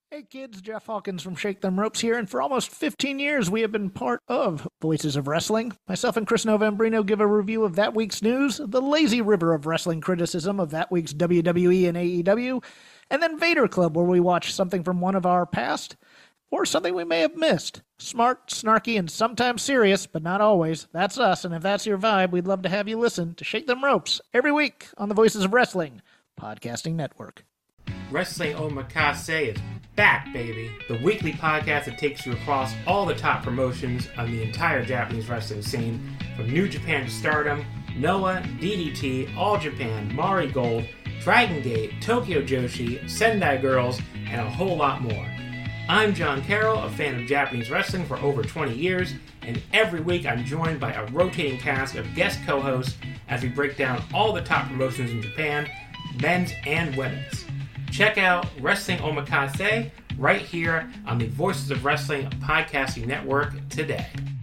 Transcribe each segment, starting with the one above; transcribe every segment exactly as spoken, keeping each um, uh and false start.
Hey kids, Jeff Hawkins from Shake Them Ropes here, and for almost fifteen years we have been part of Voices of Wrestling. Myself and Chris Novembrino give a review of that week's news, the lazy river of wrestling criticism of that week's W W E and A E W, and then Vader Club, where we watch something from one of our past, or something we may have missed. Smart, snarky, and sometimes serious, but not always. That's us, and if that's your vibe, we'd love to have you listen to Shake Them Ropes every week on the Voices of Wrestling Podcasting Network. Wrestling Omakase is back, baby. The weekly podcast that takes you across all the top promotions on the entire Japanese wrestling scene, from New Japan to Stardom, Noah, D D T, All Japan, Mari Gold, Dragon Gate, Tokyo Joshi, Sendai Girls, and a whole lot more. I'm John Carroll, a fan of Japanese wrestling for over twenty years, and every week I'm joined by a rotating cast of guest co-hosts as we break down all the top promotions in Japan, men's and women's. Check out Wrestling Omakase right here on the Voices of Wrestling Podcasting Network today.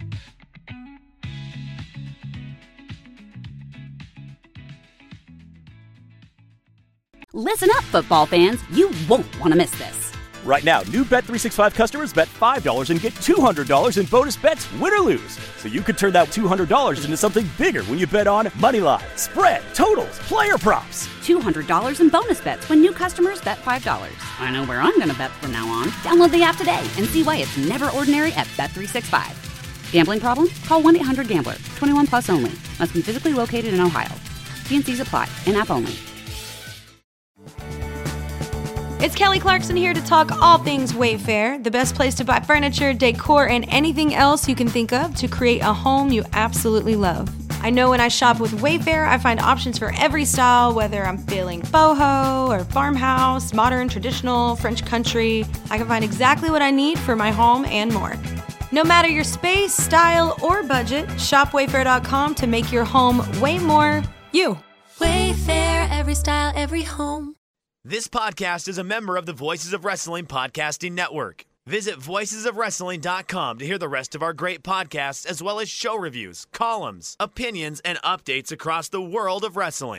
Listen up, football fans. You won't want to miss this. Right now, new Bet three sixty-five customers bet five dollars and get two hundred dollars in bonus bets, win or lose. So you could turn that two hundred dollars into something bigger when you bet on money line, spread, totals, player props. two hundred dollars in bonus bets when new customers bet five dollars. I know where I'm going to bet from now on. Download the app today and see why it's never ordinary at Bet three sixty-five. Gambling problem? Call one eight hundred gambler. twenty-one plus only. Must be physically located in Ohio. T and C's apply. In-app only. It's Kelly Clarkson here to talk all things Wayfair, the best place to buy furniture, decor, and anything else you can think of to create a home you absolutely love. I know when I shop with Wayfair, I find options for every style, whether I'm feeling boho or farmhouse, modern, traditional, French country. I can find exactly what I need for my home and more. No matter your space, style, or budget, shop wayfair dot com to make your home way more you. Wayfair, every style, every home. This podcast is a member of the Voices of Wrestling Podcasting Network. Visit voices of wrestling dot com to hear the rest of our great podcasts, as well as show reviews, columns, opinions, and updates across the world of wrestling.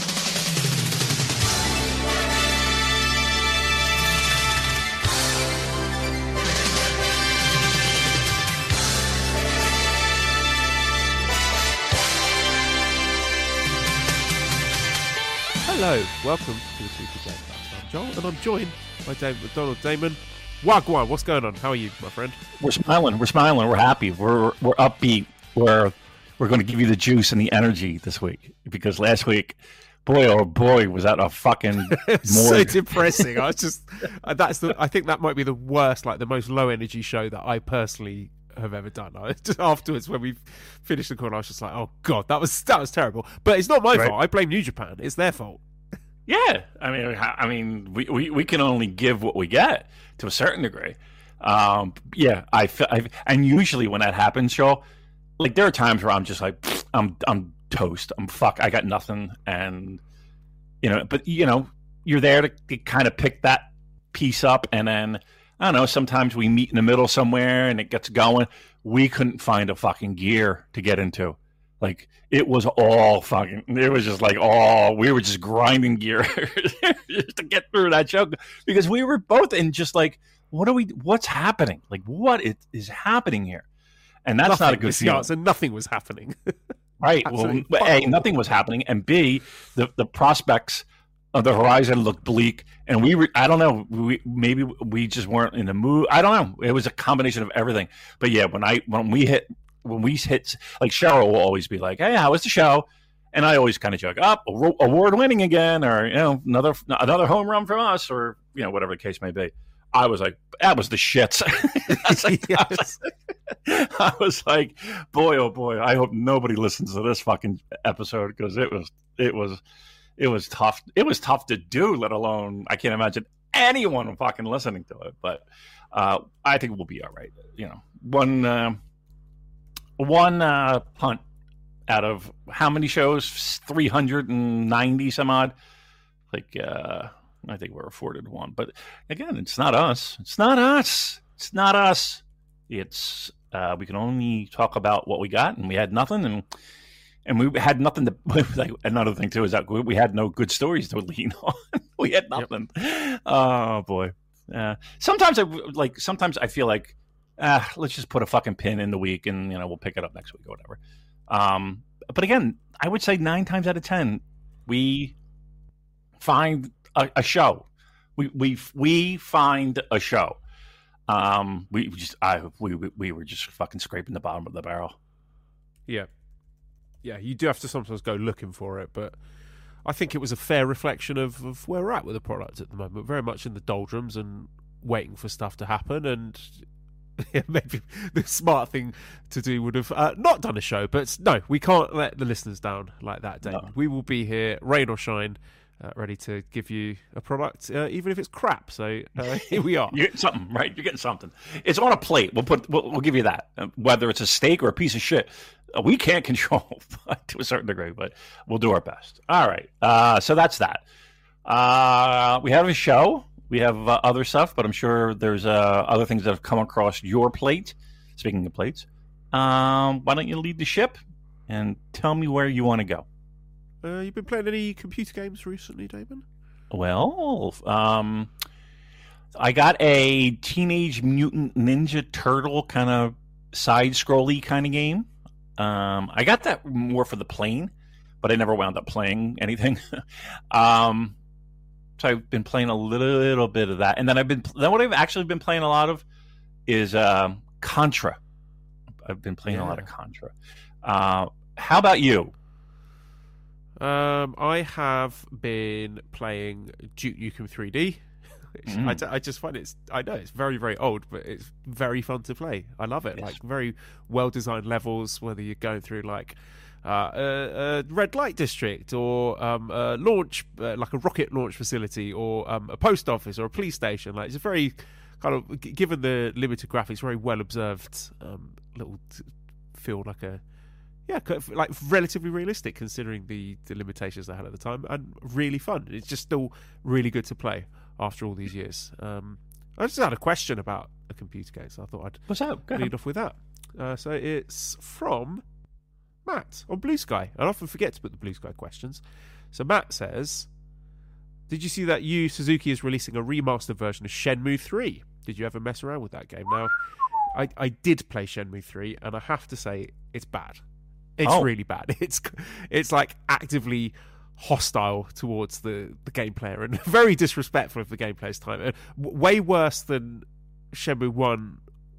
Hello, welcome to the Super J Cast. I'm Joel, and I'm joined by David McDonald. Damon, Wagwan, what's going on? How are you, my friend? We're smiling. We're smiling. We're happy. We're we're upbeat. We're we're going to give you the juice and the energy this week, because last week, boy oh boy, was that a fucking so depressing. I was just that's the. I think that might be the worst, like the most low energy show that I personally have ever done. I just afterwards, when we finished the call, I was just like, oh god, that was that was terrible. But it's not my right. fault. I blame New Japan. It's their fault. Yeah, I mean, I mean, we, we, we can only give what we get to a certain degree. Um, yeah, I, I and usually when that happens, Joel, like there are times where I'm just like, I'm I'm toast. I'm fuck. I got nothing, and you know, but you know, you're there to, to kind of pick that piece up, and then I don't know. Sometimes we meet in the middle somewhere, and it gets going. We couldn't find a fucking gear to get into. Like, it was all fucking, it was just like, all, we were just grinding gear to get through that show, because we were both in just like, what are we, what's happening? Like, what is, is happening here? And that's nothing, not a good feeling. So nothing was happening. Right. Well, A, nothing was happening. And B, the, the prospects of the horizon looked bleak. And we were, I don't know, we, maybe we just weren't in the mood. I don't know. It was a combination of everything. But yeah, when I, when we hit, when we hit, like Cheryl will always be like, hey, how was the show? And I always kind of joke, up, oh, award winning again, or, you know, another another home run from us, or, you know, whatever the case may be. I was like, that was the shits. like, yes. I, was like, I was like, boy, oh boy, I hope nobody listens to this fucking episode, because it was, it was, it was tough. It was tough to do, let alone, I can't imagine anyone fucking listening to it. But uh, I think we'll be all right. You know, one, uh, one uh, punt out of how many shows? three hundred ninety some odd. Like, uh, I think we're afforded one. But again, it's not us. It's not us. It's not us. It's, uh, we can only talk about what we got, and we had nothing. And and we had nothing to, like, another thing too is that we had no good stories to lean on. We had nothing. Yep. Oh boy. Uh, sometimes I like. Sometimes I feel like, ah, let's just put a fucking pin in the week, and you know we'll pick it up next week or whatever. Um, but again, I would say nine times out of ten, we find a, a show. We we we find a show. Um, we just I we we were just fucking scraping the bottom of the barrel. Yeah, yeah. You do have to sometimes go looking for it, but I think it was a fair reflection of, of where we're at with the product at the moment. Very much in the doldrums and waiting for stuff to happen. And yeah, maybe the smart thing to do would have uh, not done a show. But no, we can't let the listeners down like that, David. No. We will be here, rain or shine, uh, ready to give you a product, uh, even if it's crap. So uh, here we are. You're getting something, right? You're getting something. It's on a plate. We'll put. We'll, we'll give you that. Uh, whether it's a steak or a piece of shit, uh, we can't control to a certain degree, but we'll do our best. All right. Uh, so that's that. Uh, we have a show. We have uh, other stuff, but I'm sure there's uh, other things that have come across your plate. Speaking of plates, um, why don't you lead the ship and tell me where you want to go? Uh, you've been playing any computer games recently, Damon? Well, um, I got a Teenage Mutant Ninja Turtle kind of side-scrolly kind of game. Um, I got that more for the plane, but I never wound up playing anything. um, so I've been playing a little bit of that, and then I've been then what I've actually been playing a lot of is um, Contra. I've been playing yeah. a lot of Contra. Uh, how about you? Um, I have been playing Duke Nukem three D. Mm. I, d- I just find it's, I know it's very, very old, but it's very fun to play. I love it. Yes. Like very well designed levels, whether you're going through like uh, a, a red light district or um, a launch, uh, like a rocket launch facility or um, a post office or a police station. Like it's a very kind of, given the limited graphics, very well observed um, little t- feel like a, yeah, like relatively realistic considering the, the limitations they had at the time, and really fun. It's just still really good to play after all these years. Um, I just had a question about a computer game, so I thought I'd What's that? Go lead ahead. off with that. Uh, so it's from Matt on Blue Sky. I often forget to put the Blue Sky questions. So Matt says, did you see that Yu Suzuki is releasing a remastered version of Shenmue three? Did you ever mess around with that game? Now, I, I did play Shenmue three, and I have to say, it's bad. It's oh. really bad. It's it's like actively hostile towards the, the game player and very disrespectful of the game player's time. And way worse than Shenmue one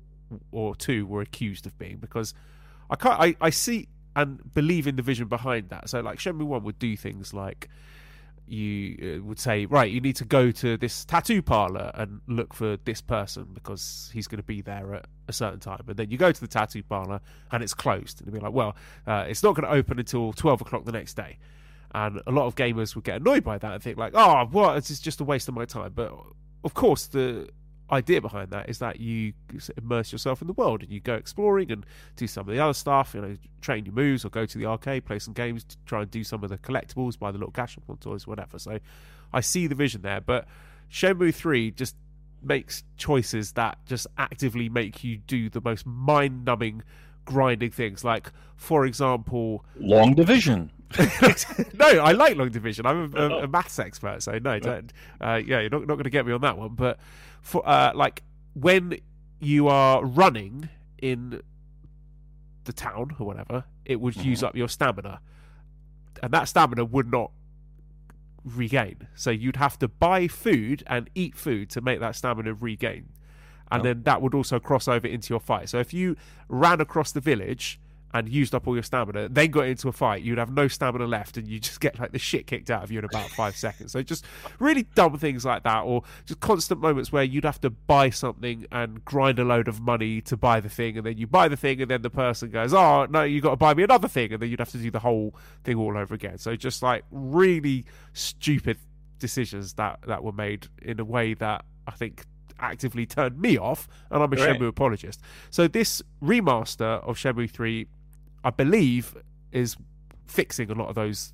or two were accused of being, because I can't I, I see and believe in the vision behind that. So like Shenmue one would do things like you uh, would say, right, you need to go to this tattoo parlor and look for this person because he's going to be there at a certain time. And then you go to the tattoo parlor and it's closed. And you'll be like, well, uh, it's not going to open until twelve o'clock the next day. And a lot of gamers would get annoyed by that and think like, oh, what? It's just a waste of my time. But of course, the idea behind that is that you immerse yourself in the world and you go exploring and do some of the other stuff, you know, train your moves or go to the arcade, play some games, to try and do some of the collectibles, buy the little cash on toys, whatever. So I see the vision there, but Shenmue three just makes choices that just actively make you do the most mind-numbing, grinding things. Like, for example, Long Division. No, I like Long Division. I'm a, a, a maths expert, so no, don't. Uh, yeah, you're not, not going to get me on that one. But for uh, like when you are running in the town or whatever, it would mm-hmm. use up your stamina, and that stamina would not regain. So you'd have to buy food and eat food to make that stamina regain, and oh. then that would also cross over into your fight. So if you ran across the village and used up all your stamina, then got into a fight, you'd have no stamina left and you just get like the shit kicked out of you in about five seconds. So just really dumb things like that, or just constant moments where you'd have to buy something and grind a load of money to buy the thing, and then you buy the thing and then the person goes, oh no, you got to buy me another thing, and then you'd have to do the whole thing all over again. So just like really stupid decisions that, that were made in a way that I think actively turned me off, and I'm a right. Shenmue apologist. So this remaster of Shenmue three, I believe, is fixing a lot of those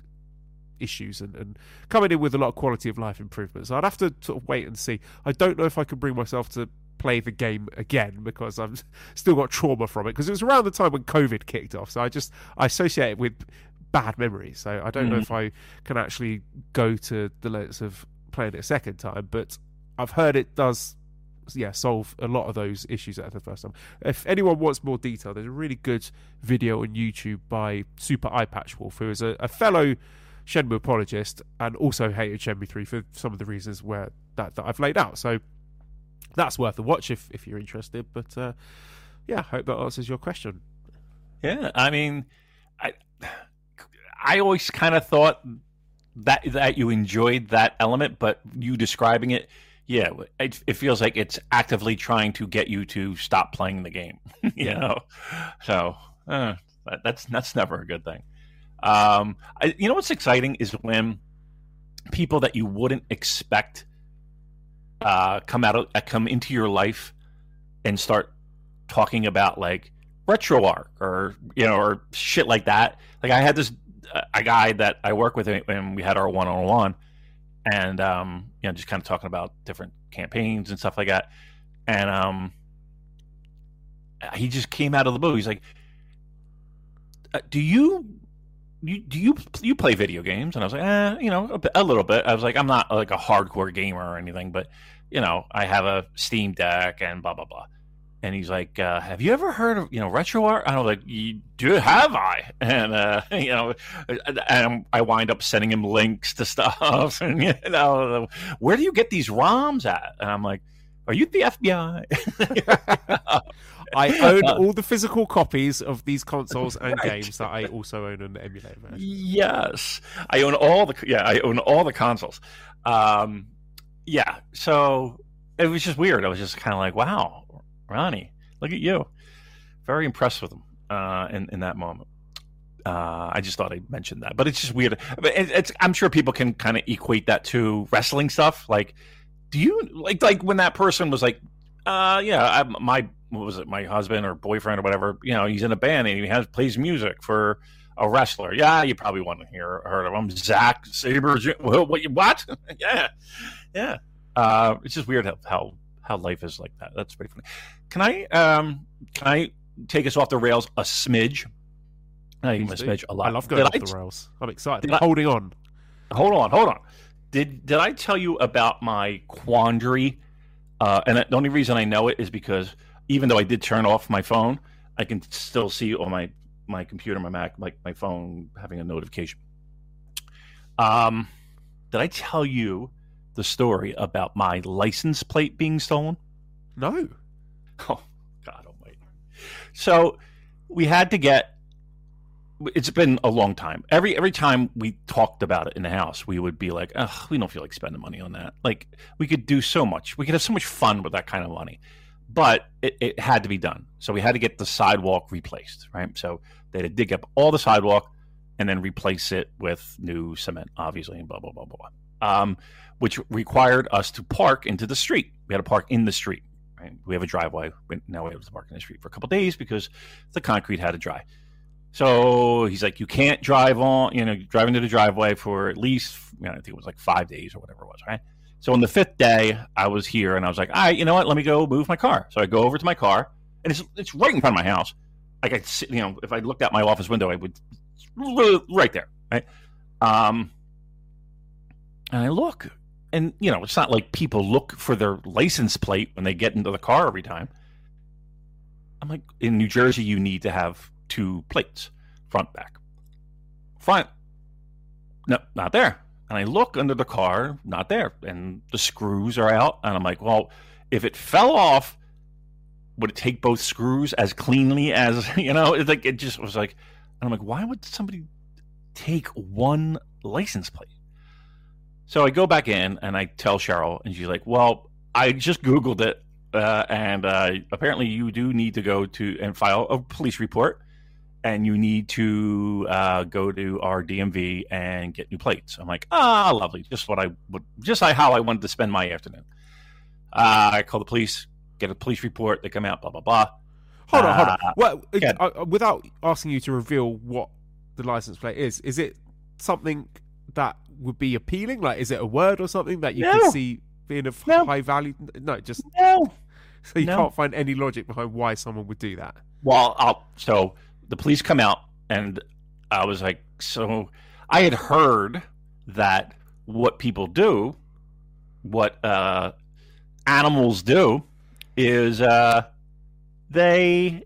issues and, and coming in with a lot of quality of life improvements. So I'd have to sort of wait and see. I don't know if I can bring myself to play the game again because I've still got trauma from it, because it was around the time when COVID kicked off. So I just I associate it with bad memories. So I don't mm. know if I can actually go to the lengths of playing it a second time, but I've heard it does, yeah, solve a lot of those issues at the first time. If anyone wants more detail, there's a really good video on YouTube by Super Eye Patch Wolf, who is a, a fellow Shenmue apologist and also hated Shenmue three for some of the reasons where that, that I've laid out. So that's worth a watch if, if you're interested. But uh, yeah, I hope that answers your question. Yeah, I mean, I I always kind of thought that that you enjoyed that element, but you describing it, yeah, it, it feels like it's actively trying to get you to stop playing the game. you know, so uh, that, that's that's never a good thing. Um, I, you know what's exciting is when people that you wouldn't expect uh, come out of, uh, come into your life and start talking about like RetroArch or you know or shit like that. Like I had this uh, a guy that I work with and we had our one on one, and um, you know just kind of talking about different campaigns and stuff like that. And um, he just came out of the blue. He's like, uh, "Do you?" You, do you you play video games? And I was like, eh, you know, a, a little bit. I was like, I'm not like a hardcore gamer or anything, but you know, I have a Steam Deck and blah blah blah. And he's like, uh, have you ever heard of you know RetroArch? And I was like, you do have I? And uh, you know, and I wind up sending him links to stuff, and you know, where do you get these ROMs at? And I'm like, are you the F B I? I own all the physical copies of these consoles and right. games that I also own an emulator version. Yes, I own all the yeah, I own all the consoles. Um, yeah, so it was just weird. I was just kind of like, wow, Ronnie, look at you. Very impressed with him uh, in in that moment. Uh, I just thought I'd mention that, but it's just weird. It, it's I'm sure people can kind of equate that to wrestling stuff. Like, do you like like when that person was like, uh, yeah, I, my. what was it, my husband or boyfriend or whatever, you know, he's in a band and he has plays music for a wrestler. Yeah, you probably want to hear heard of him. Zack Sabre. What? What? yeah. Yeah. Uh, it's just weird how, how how life is like that. That's pretty funny. Can I um can I take us off the rails a smidge? I a smidge a lot. I love going did off I, the rails. I'm excited. I'm holding on. Hold on, hold on. Did did I tell you about my quandary? Uh, and the only reason I know it is because even though I did turn off my phone, I can still see on my, my computer, my Mac, like my phone having a notification. Um, did I tell you the story about my license plate being stolen? No. Oh, God almighty. So we had to get, it's been a long time. Every every time we talked about it in the house, we would be like, ugh, we don't feel like spending money on that. Like, we could do so much. We could have so much fun with that kind of money. But it, it had to be done. So we had to get the sidewalk replaced, right? So they had to dig up all the sidewalk and then replace it with new cement, obviously, and blah, blah, blah, blah. Um, which required us to park into the street. We had to park in the street, right? We have a driveway. Now we have to park in the street for a couple of days because the concrete had to dry. So he's like, you can't drive on, you know, drive into the driveway for at least, you know, I think it was like five days or whatever it was, right? So on the fifth day, I was here, and I was like, all right, you know what? Let me go move my car. So I go over to my car, and it's it's right in front of my house. Like I, you know, if I looked out my office window, I would right there, right? Um, and I look, and you know, it's not like people look for their license plate when they get into the car every time. I'm like, in New Jersey, you need to have two plates, front, back. Front, no, not there. And I look under the car, not there. And the screws are out. And I'm like, well, if it fell off, would it take both screws as cleanly as, you know, it's like, it just was like, and I'm like, why would somebody take one license plate? So I go back in and I tell Cheryl, and she's like, well, I just Googled it. Uh, and uh, apparently you do need to go to and file a police report. And you need to uh, go to our D M V and get new plates. I'm like, ah, lovely. Just what I would, just like how I wanted to spend my afternoon. Uh, I call the police, get a police report. They come out, blah blah blah. Hold on, uh, hold on. Well, yeah. uh, without asking you to reveal what the license plate is, is it something that would be appealing? Like, is it a word or something that you no. can see being of no. high value? No, just no. So you no. can't find any logic behind why someone would do that. Well, I'll, so. The police come out, and I was like, so I had heard that what people do, what uh, animals do is uh, they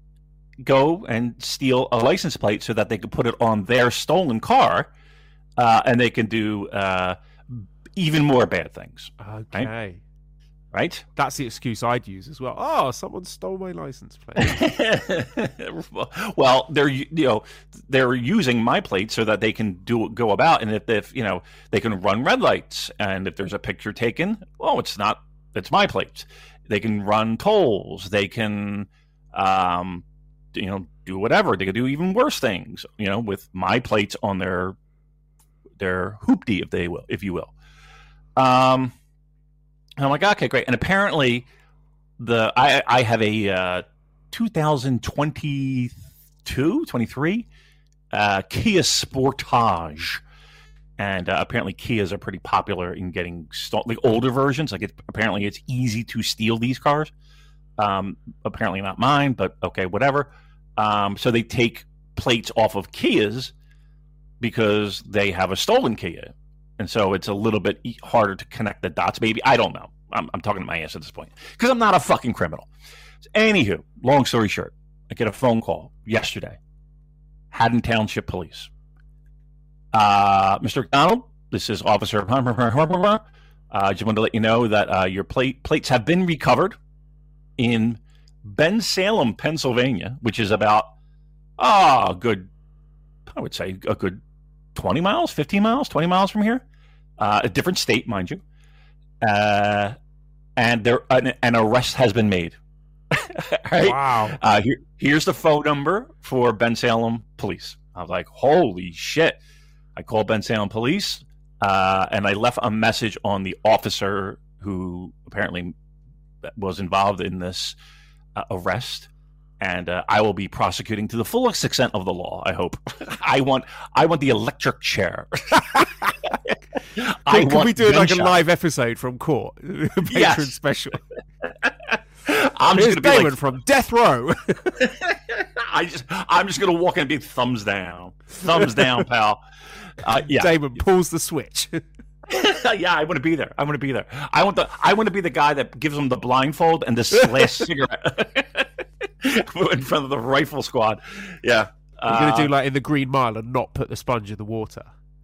go and steal a license plate so that they can put it on their stolen car, uh, and they can do uh, even more bad things. Okay. Right? Right? That's the excuse I'd use as well. Oh, someone stole my license plate. Well, they're you know they're using my plate so that they can do go about, and if, if you know they can run red lights, and if there's a picture taken, well, it's not it's my plate. They can run tolls. They can, um, you know, do whatever. They can do even worse things, you know, with my plates on their their hoopty, if they will, if you will. Um. I'm like, okay, great. And apparently, the I, I have a uh, two thousand twenty-two, twenty-three uh, Kia Sportage. And uh, apparently Kias are pretty popular in getting st- like older versions. Like, it, apparently it's easy to steal these cars. Um, apparently not mine, but okay, whatever. Um, so they take plates off of Kias because they have a stolen Kia. And so it's a little bit harder to connect the dots, maybe. I don't know. I'm, I'm talking to my ass at this point because I'm not a fucking criminal. Anywho, long story short, I get a phone call yesterday. Haddon Township Police. Uh, Mister McDonald, this is Officer. I uh, just wanted to let you know that uh, your plate plates have been recovered in Bensalem, Pennsylvania, which is about, oh, a good, I would say a good twenty miles, fifteen miles, twenty miles from here. Uh, a different state, mind you. Uh, and there, an, an arrest has been made. Right? Wow. Uh, here, here's the phone number for Bensalem Police. I was like, holy shit. I called Bensalem Police, uh, and I left a message on the officer who apparently was involved in this uh, arrest. And uh, I will be prosecuting to the fullest extent of the law. I hope. I want. I want the electric chair. I Can, can we do like a live episode from court? Patron Yes. special. I'm just Here's going to be Damon like, from Death Row. I just. I'm just going to walk in and be thumbs down, thumbs down, pal. Uh, yeah. Damon pulls the switch. Yeah, I want to be there. I want to be there. I want the. I want to be the guy that gives them the blindfold and this last cigarette in front of the rifle squad. Yeah, We're uh, going to do like in the Green Mile and not put the sponge in the water.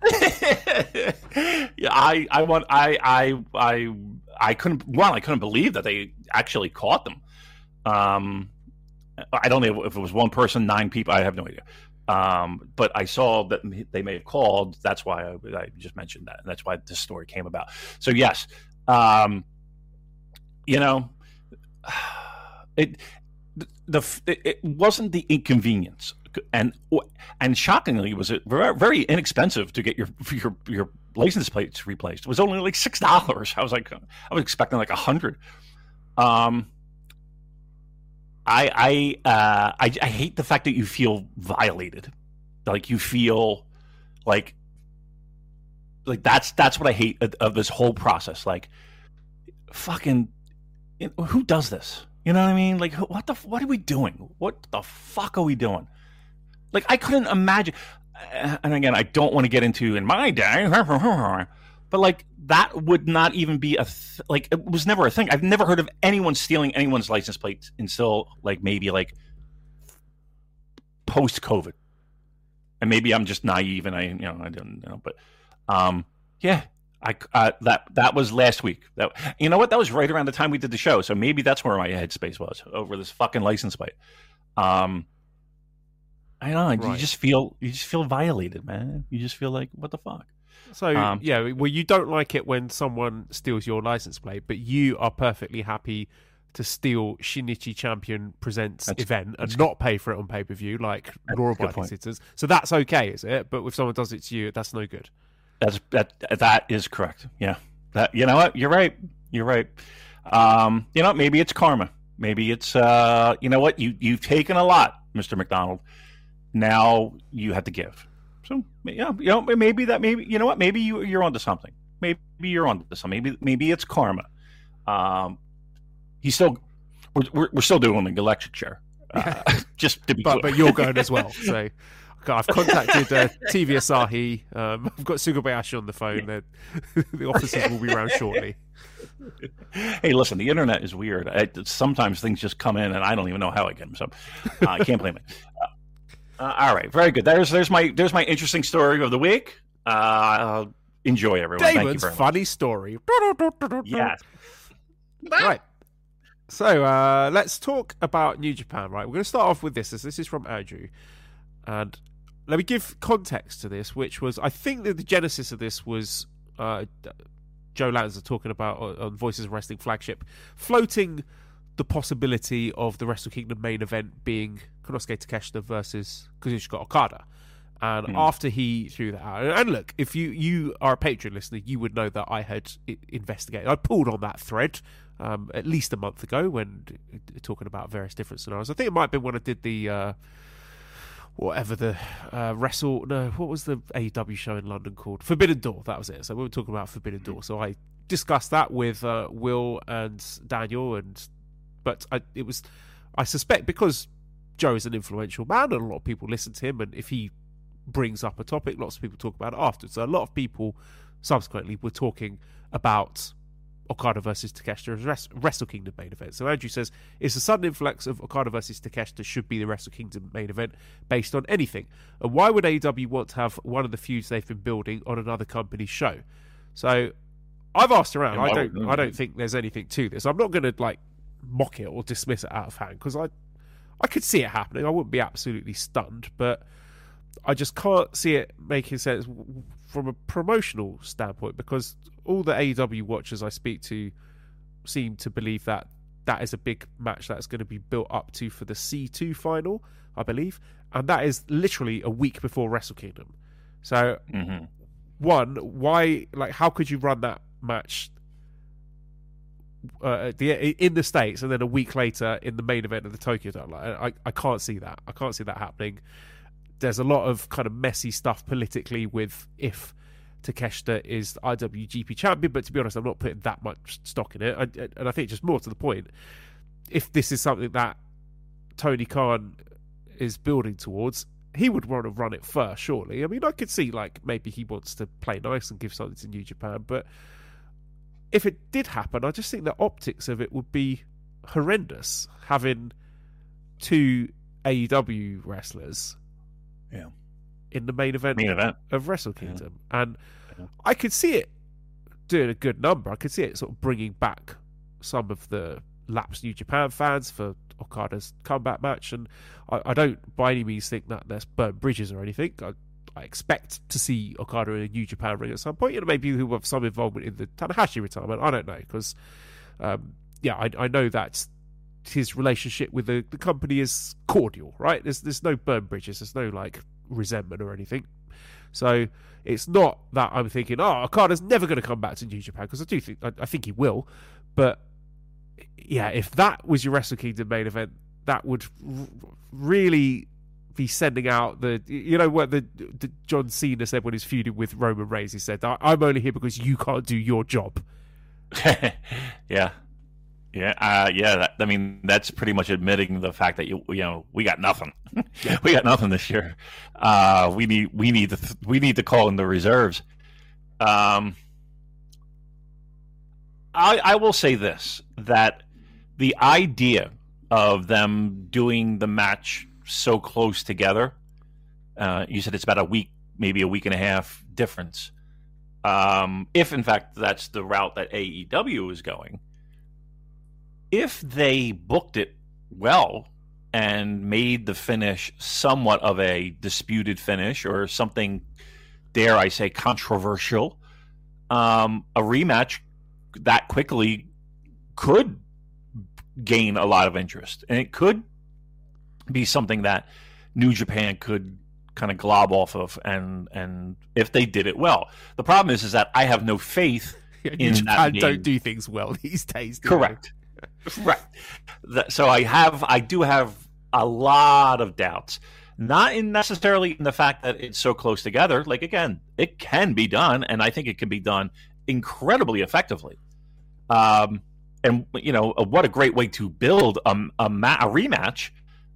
Yeah, I, I want, I, I, I, I couldn't. One, I couldn't believe that they actually caught them. Um, I don't know if it was one person, nine people. I have no idea. Um, but I saw that they may have called. That's why I, I just mentioned that, and that's why this story came about. So yes, um, you know, it the it, it wasn't the inconvenience, and and shockingly, it was very, very inexpensive to get your your your license plates replaced. It was only like six dollars. I was like, I was expecting like a hundred. Um. I I, uh, I I hate the fact that you feel violated, like you feel like like that's that's what I hate of, of this whole process. Like, fucking, who does this? You know what I mean? Like, what the what are we doing? What the fuck are we doing? Like, I couldn't imagine. And again, I don't want to get into in my day, but like that would not even be a th- like it was never a thing. I've never heard of anyone stealing anyone's license plates until like maybe like post COVID, and maybe I'm just naive and I you know I didn't you know, but um yeah, I uh, that that was last week. That you know what that was right around the time we did the show, so maybe that's where my headspace was over this fucking license plate. Um, I don't know. Right. You just feel you just feel violated, man. You just feel like what the fuck. So, Um, yeah, well, you don't like it when someone steals your license plate, but you are perfectly happy to steal Shinichi Champion Presents That's- event and that's not pay for it on pay-per-view like That's Raw a good Abiding point. Sitters. So that's okay, is it? But if someone does it to you, that's no good. That's that that is correct. Yeah. That you know what? You're right. You're right. Um, you know, maybe it's karma. Maybe it's uh, you know what? You you've taken a lot, Mister McDonald. Now you have to give. So yeah, you know, maybe that maybe you know what? Maybe you you're onto something. Maybe you're onto something. Maybe maybe it's karma. Um, he's still we're we're, we're still doing the electric chair. Uh, just to be But clear. but you're going as well. So I've contacted uh, T V Asahi. Um, I've got Sugabayashi on the phone. The officers will be around shortly. Hey, listen, the internet is weird. I, sometimes things just come in, and I don't even know how I get them. So uh, I can't blame it. Uh, uh, all right, very good. There's there's my there's my interesting story of the week. Uh, enjoy, everyone. Thank Damon's you very funny much. story. Yes. Right. So uh, let's talk about New Japan. Right, we're going to start off with this. As this is from Andrew, and let me give context to this, which was I think that the genesis of this was uh, Joe Lanza talking about on Voices of Wrestling flagship, floating the possibility of the Wrestle Kingdom main event being Konosuke Takeshita versus Kazuchika Okada. And mm. after he threw that out, and look, if you, you are a Patreon listener, you would know that I had investigated. I pulled on that thread um, at least a month ago when talking about various different scenarios. I think it might have been when I did the uh, whatever the uh, wrestle. No, what was the A E W show in London called? Forbidden Door. That was it. So we were talking about Forbidden Door. So I discussed that with uh, Will and Daniel, and but I, it was I suspect because Joe is an influential man and a lot of people listen to him, and if he brings up a topic, lots of people talk about it afterwards. So a lot of people subsequently were talking about Okada versus Takeshita as Wrestle Kingdom main event. So Andrew says, it's a sudden influx of Okada versus Takeshita should be the Wrestle Kingdom main event based on anything. And why would A E W want to have one of the feuds they've been building on another company's show? So I've asked around. I don't I don't think there's anything to this. I'm not going to like mock it or dismiss it out of hand because I I could see it happening. I wouldn't be absolutely stunned, but I just can't see it making sense from a promotional standpoint because all the A E W watchers I speak to seem to believe that that is a big match that's going to be built up to for the C two final, I believe, and that is literally a week before Wrestle Kingdom. So, mm-hmm. one, why, like, how could you run that match uh, the, in the States and then a week later in the main event of the Tokyo Dome? Like, I, I can't see that. I can't see that happening. There's a lot of kind of messy stuff politically with if Takeshita is the I W G P champion, but to be honest, I'm not putting that much stock in it. I, and I think just more to the point, if this is something that Tony Khan is building towards, he would want to run it first, surely. I mean, I could see like maybe he wants to play nice and give something to New Japan, but if it did happen, I just think the optics of it would be horrendous, having two A E W wrestlers yeah. in the main event, main event. of Wrestle Kingdom. Yeah. And yeah. I could see it doing a good number. I could see it sort of bringing back some of the lapsed New Japan fans for Okada's comeback match. And I, I don't by any means think that there's burnt bridges or anything. I, I expect to see Okada in a New Japan ring at some point. You know, maybe he'll have some involvement in the Tanahashi retirement. I don't know. Because, um, yeah, I, I know that his relationship with the, the company is cordial, right? There's there's no burn bridges, there's no like resentment or anything. So it's not that I'm thinking, oh, Okada's never going to come back to New Japan, because I do think I, I think he will. But yeah, if that was your Wrestle Kingdom main event, that would r- really be sending out the, you know what the, the John Cena said when he's feuding with Roman Reigns. He said, "I'm only here because you can't do your job." yeah. Yeah, uh, yeah. That, I mean, that's pretty much admitting the fact that you, you know, we got nothing. we got nothing this year. Uh, we need, we need to, th- we need to call in the reserves. Um, I, I will say this: that the idea of them doing the match so close together. Uh, you said it's about a week, maybe a week and a half difference. Um, if in fact that's the route that A E W is going. If they booked it well and made the finish somewhat of a disputed finish or something, dare I say, controversial, um, a rematch that quickly could gain a lot of interest. And it could be something that New Japan could kind of glob off of, and, and if they did it well. The problem is, is that I have no faith yeah, in New Japan that game. Don't do things well these days. Correct. Right. So I have, I do have a lot of doubts, not in necessarily in the fact that it's so close together. Like, again, it can be done, and I think it can be done incredibly effectively. Um, and you know, what a great way to build a a, ma- a rematch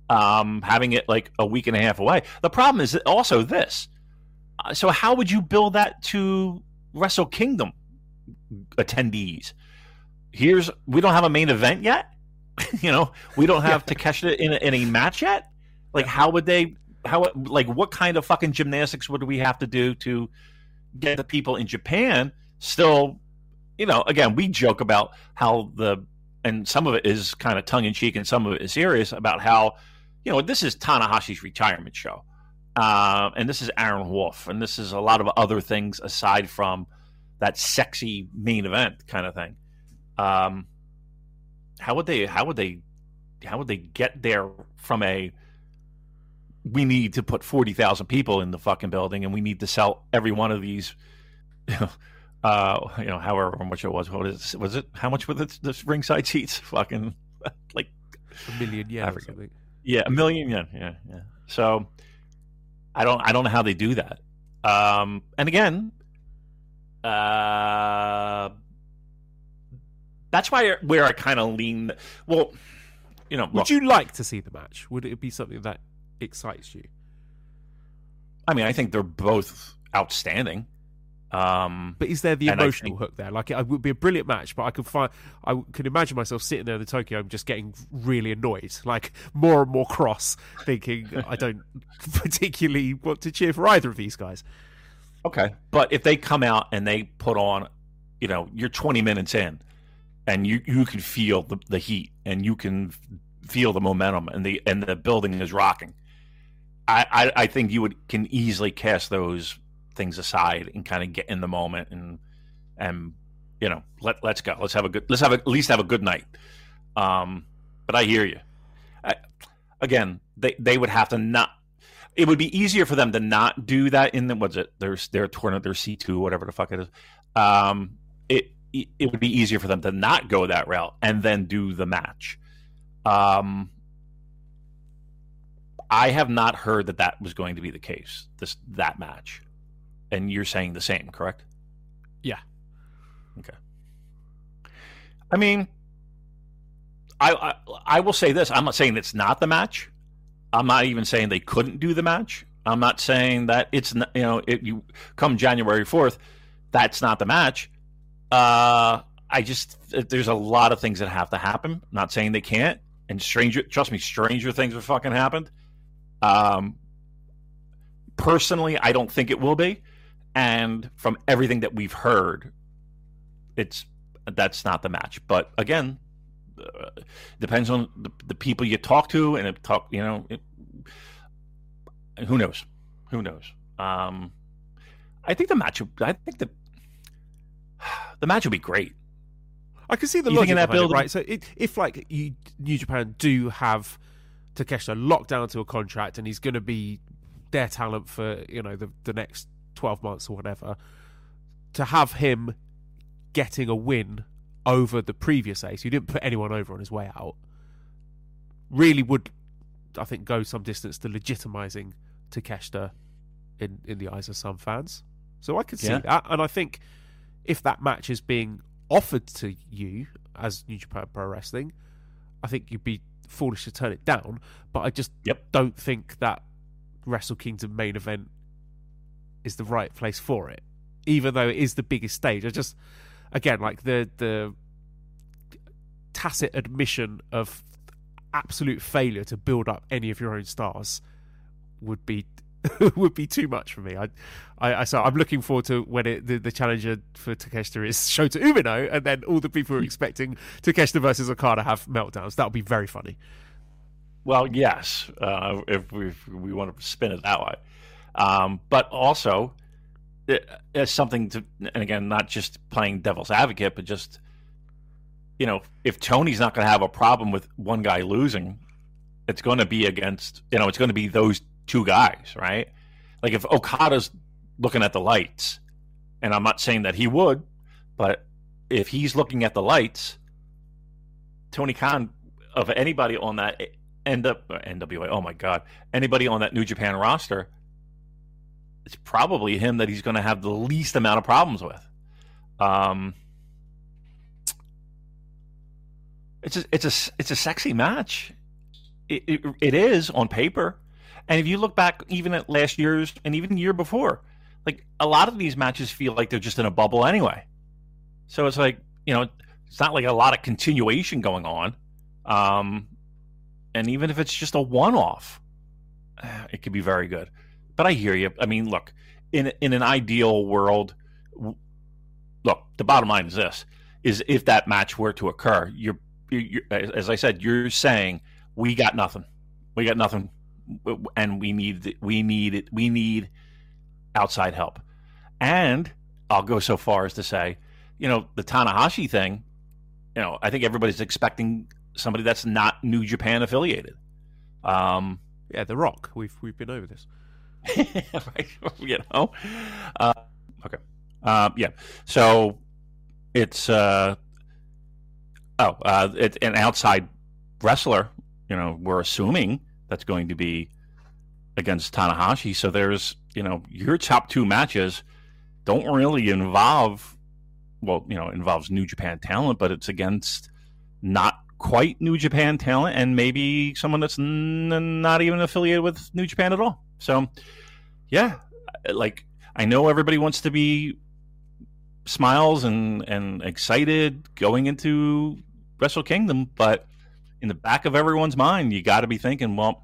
um, having it like a week and a half away. The problem is also this. Uh, so how would you build that to Wrestle Kingdom attendees? Here's we don't have a main event yet. You know, we don't have Takeshita in a, in a match yet. Like, how would they? How like what kind of fucking gymnastics would we have to do to get the people in Japan still? You know, again, we joke about how the and some of it is kind of tongue in cheek and some of it is serious about how, you know, this is Tanahashi's retirement show, uh, and this is Aaron Wolf, and this is a lot of other things aside from that sexy main event kind of thing. Um, how would they? How would they? How would they get there from a? We need to put forty thousand people in the fucking building, and we need to sell every one of these. You know, uh, you know, however much it was. What is was it? How much were the, the ringside seats? Fucking like a million yen. Or something. Yeah, a million yen. Yeah, yeah. So I don't. I don't know how they do that. Um, and again, uh. That's why where I kind of lean. Well, you know, would look, you like to see the match? Would it be something that excites you? I mean, I think they're both outstanding. Um, but is there the emotional think, hook there? Like, it would be a brilliant match, but I could find, I could imagine myself sitting there in the Tokyo just getting really annoyed, like more and more cross, thinking I don't particularly want to cheer for either of these guys. Okay, but if they come out and they put on, you know, you're twenty minutes in. And you, you can feel the, the heat, and you can feel the momentum, and the and the building is rocking. I, I, I think you would can easily cast those things aside and kind of get in the moment and and you know let let's go. Let's have a good. Let's have a, at least have a good night. Um, but I hear you. I, again, they they would have to not. It would be easier for them to not do that in the what's it? Their their tournament, their C two, whatever the fuck it is. Um, it. It would be easier for them to not go that route and then do the match. Um, I have not heard that that was going to be the case, this that match. And you're saying the same, correct? Yeah. Okay. I mean, I, I I will say this. I'm not saying it's not the match. I'm not even saying they couldn't do the match. I'm not saying that it's not, you know, it, you come January fourth, that's not the match. Uh, I just there's a lot of things that have to happen. I'm not saying they can't, and stranger trust me, stranger things have fucking happened. Um, personally, I don't think it will be, and from everything that we've heard, it's that's not the match. But again, uh, depends on the, the people you talk to, and it talk you know, it, who knows, who knows. Um, I think the match. I think the. The match would be great. I can see the you logic in that behind building, it, right? So it, if like you, New Japan do have Takeshita locked down to a contract and he's going to be their talent for you know the the next twelve months or whatever, to have him getting a win over the previous ace, who didn't put anyone over on his way out, really would, I think, go some distance to legitimising Takeshita in in the eyes of some fans. So I could see yeah. that, and I think. If that match is being offered to you as New Japan Pro Wrestling, I think you'd be foolish to turn it down. But I just yep. don't think that Wrestle Kingdom main event is the right place for it, even though it is the biggest stage. I just, again, like the the tacit admission of absolute failure to build up any of your own stars would be would be too much for me. I, I, I so I'm looking forward to when it the, the challenger for Takeshita is Shota Umino, and then all the people who are expecting Takeshita versus Okada have meltdowns. That'll be very funny. Well, yes, uh, if, we, if we want to spin it that way, um, but also it, it's something to, and again, not just playing devil's advocate, but just you know, if Tony's not going to have a problem with one guy losing, it's going to be against you know, it's going to be those. Two guys, right? Like if Okada's looking at the lights, and I'm not saying that he would, but if he's looking at the lights, Tony Khan of anybody on that N W A, oh my God, anybody on that New Japan roster, it's probably him that he's going to have the least amount of problems with. Um, it's a, it's a it's a sexy match. it, it, it is on paper. And if you look back even at last year's and even the year before, like a lot of these matches feel like they're just in a bubble anyway. So it's like, you know, it's not like a lot of continuation going on. Um, and even if it's just a one-off, it could be very good. But I hear you. I mean, look, in in an ideal world, look, the bottom line is this, is if that match were to occur, you're, you're as I said, you're saying we got nothing. We got nothing. And we need we need it. We need outside help. And I'll go so far as to say, you know, the Tanahashi thing, you know, I think everybody's expecting somebody that's not New Japan affiliated. Um, yeah, The Rock. We've we've been over this. Right, you know. Uh, okay. Uh, yeah. So it's uh, oh, uh, it's an outside wrestler. You know, we're assuming that's going to be against Tanahashi. So there's, you know, your top two matches don't really involve, well, you know, involves New Japan talent, but it's against not quite New Japan talent and maybe someone that's n- not even affiliated with New Japan at all. So, yeah, like, I know everybody wants to be smiles and, and excited going into Wrestle Kingdom, but in the back of everyone's mind, you got to be thinking, well,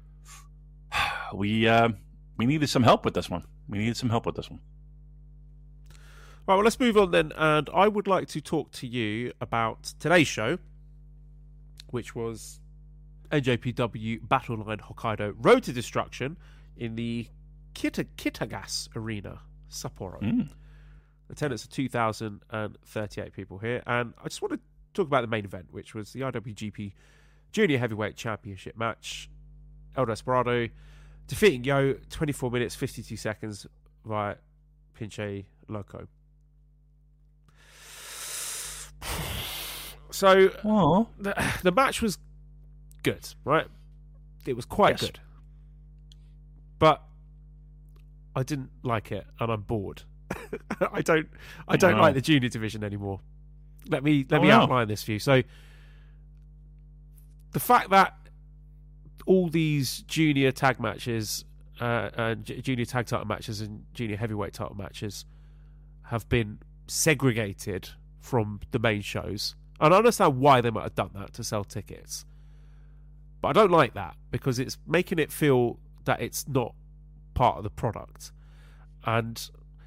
we uh, we needed some help with this one. We needed some help with this one. Right, well, let's move on then. And I would like to talk to you about today's show, which was N J P W Battle Line Hokkaido Road to Destruction in the Kita Kitagas Arena, Sapporo. Mm. Attendance of two thousand thirty-eight people here. And I just want to talk about the main event, which was the I W G P Junior Heavyweight Championship match. El Desperado defeating Yo twenty-four minutes, fifty-two seconds via Pinche Loco. So oh. the, the match was good, right? It was quite yes. good. But I didn't like it and I'm bored. I don't I don't wow. like the junior division anymore. Let me let oh, me no. outline this for you. So the fact that all these junior tag matches, uh, and junior tag title matches and junior heavyweight title matches have been segregated from the main shows. And I understand why they might have done that to sell tickets. But I don't like that because it's making it feel that it's not part of the product. And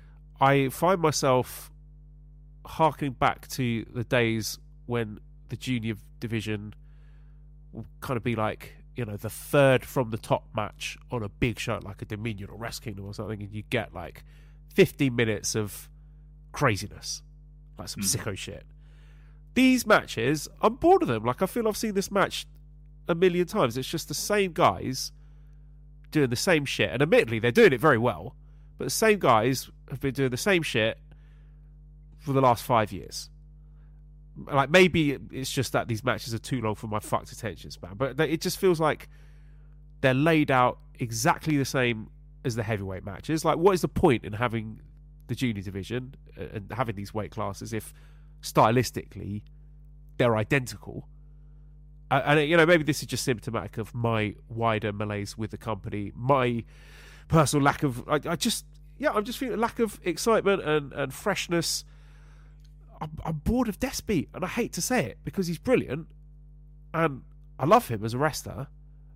I find myself harking back to the days when the junior division will kind of be like, you know, the third from the top match on a big show like a Dominion or Wrestle Kingdom or something, and you get like fifteen minutes of craziness, like some mm. sicko shit. These matches, I'm bored of them. Like, I feel I've seen this match a million times. It's just the same guys doing the same shit, and admittedly, they're doing it very well, but the same guys have been doing the same shit for the last five years. Like, maybe it's just that these matches are too long for my fucked attention span, but it just feels like they're laid out exactly the same as the heavyweight matches. Like, what is the point in having the junior division and having these weight classes if stylistically they're identical? And, you know, maybe this is just symptomatic of my wider malaise with the company, my personal lack of, I, I just, yeah, I'm just feeling a lack of excitement and, and freshness. I'm, I'm bored of Despy, and I hate to say it because he's brilliant and I love him as a wrestler,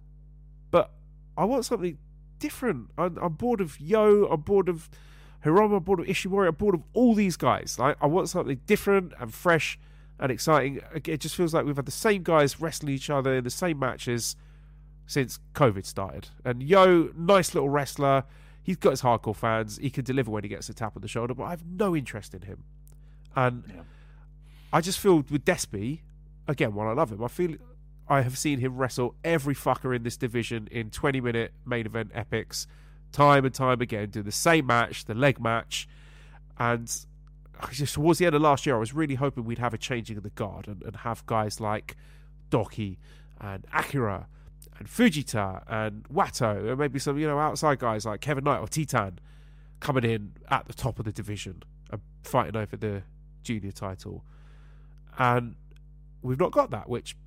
but I want something different. I'm, I'm bored of Yo, I'm bored of Hiromu, I'm bored of Ishimori, I'm bored of all these guys. Like, I want something different and fresh and exciting. It just feels like we've had the same guys wrestling each other in the same matches since COVID started. And Yo, nice little wrestler, he's got his hardcore fans, he can deliver when he gets a tap on the shoulder, but I have no interest in him. And yeah. I just feel with Despy, again, while I love him, I feel I have seen him wrestle every fucker in this division in twenty minute main event epics, time and time again, do the same match, the leg match. And just towards the end of last year, I was really hoping we'd have a changing of the guard and, and have guys like Doki and Akira and Fujita and Wato, and maybe some, you know, outside guys like Kevin Knight or Titan coming in at the top of the division and fighting over the junior title. And we've not got that, which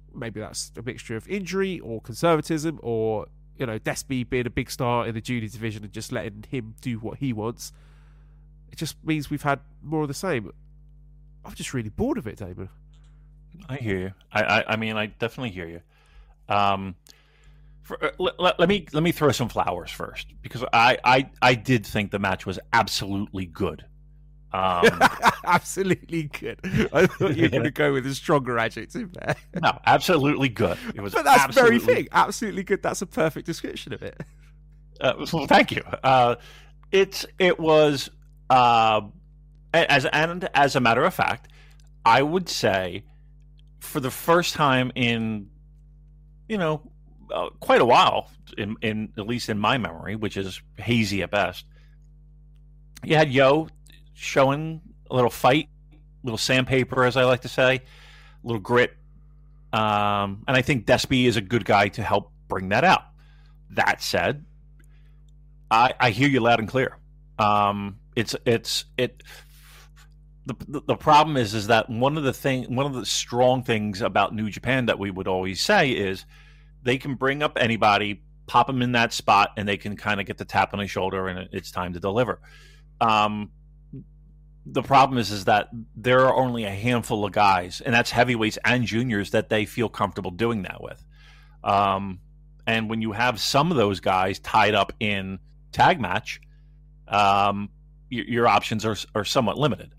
maybe that's a mixture of injury or conservatism, or you know, Despy being a big star in the junior division and just letting him do what he wants. It just means we've had more of the same. I'm just really bored of it, Damon. I hear you. I, I, I mean, I definitely hear you. Um, for, uh, let, let me let me throw some flowers first, because I, I, I did think the match was absolutely good. Um, absolutely good. I thought you were going to go with a stronger adjective there. No, absolutely good. It was. But that's absolutely... the very thing. Absolutely good. That's a perfect description of it. Uh, well, thank you. Uh, it's it was uh, as and as a matter of fact, I would say for the first time in you know uh, quite a while, in in at least in my memory, which is hazy at best, you had Yo showing a little fight, a little sandpaper, as I like to say, a little grit. Um, and I think Despy is a good guy to help bring that out. That said, I, I hear you loud and clear. Um, it's it's it. The, the the problem is is that one of the thing one of the strong things about New Japan that we would always say is they can bring up anybody, pop them in that spot, and they can kind of get the tap on the shoulder, and it's time to deliver. Um, The problem is, is that there are only a handful of guys, and that's heavyweights and juniors, that they feel comfortable doing that with. Um, and when you have some of those guys tied up in tag match, um, your, your options are are somewhat limited.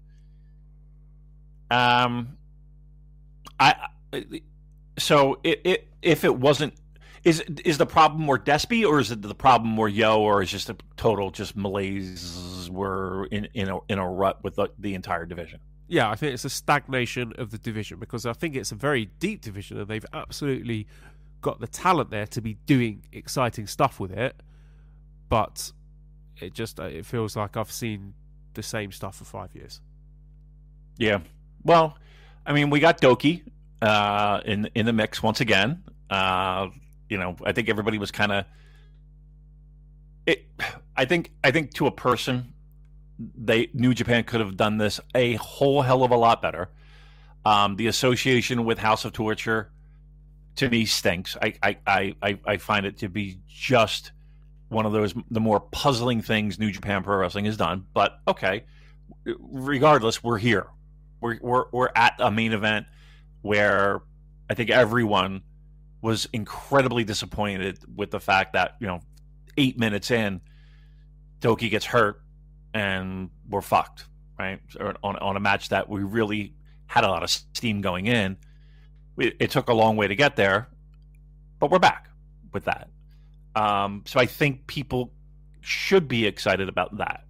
Um, I so it, it if it wasn't. Is is the problem more Despy, or is it the problem more Yo, or is just a total just malaise? We're in in a in a rut with the, the entire division. Yeah, I think it's a stagnation of the division, because I think it's a very deep division, and they've absolutely got the talent there to be doing exciting stuff with it. But it just it feels like I've seen the same stuff for five years. Yeah, well, I mean, we got Doki uh, in in the mix once again. Uh, You know, I think everybody was kind of it. I think I think to a person, they New Japan could have done this a whole hell of a lot better. Um, the association with House of Torture, to me, stinks. I I, I I find it to be just one of those the more puzzling things New Japan Pro Wrestling has done. But okay, regardless, we're here. We're we're we're at a main event where I think everyone was incredibly disappointed with the fact that, you know, eight minutes in, Doki gets hurt and we're fucked, right? On, on a match that we really had a lot of steam going in. It, it took a long way to get there, but we're back with that. Um, so I think people should be excited about that.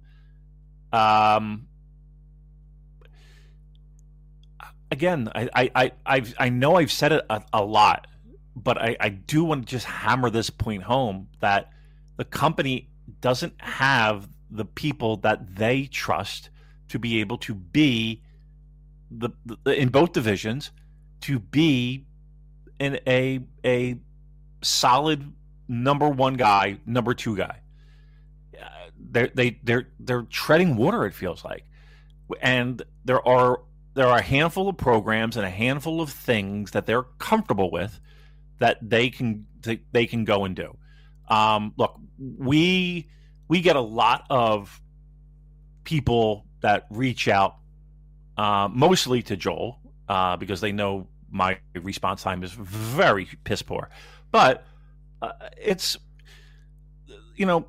Um, again, I, I, I, I've, I know I've said it a, a lot, but I, I do want to just hammer this point home that the company doesn't have the people that they trust to be able to be the, the in both divisions, to be in a a solid number one guy, number two guy. Uh, they they they're they're treading water, it feels like, and there are there are a handful of programs and a handful of things that they're comfortable with that they can they, they can go and do. Um, look, we we get a lot of people that reach out, uh, mostly to Joel, uh, because they know my response time is very piss poor. But uh, it's, you know,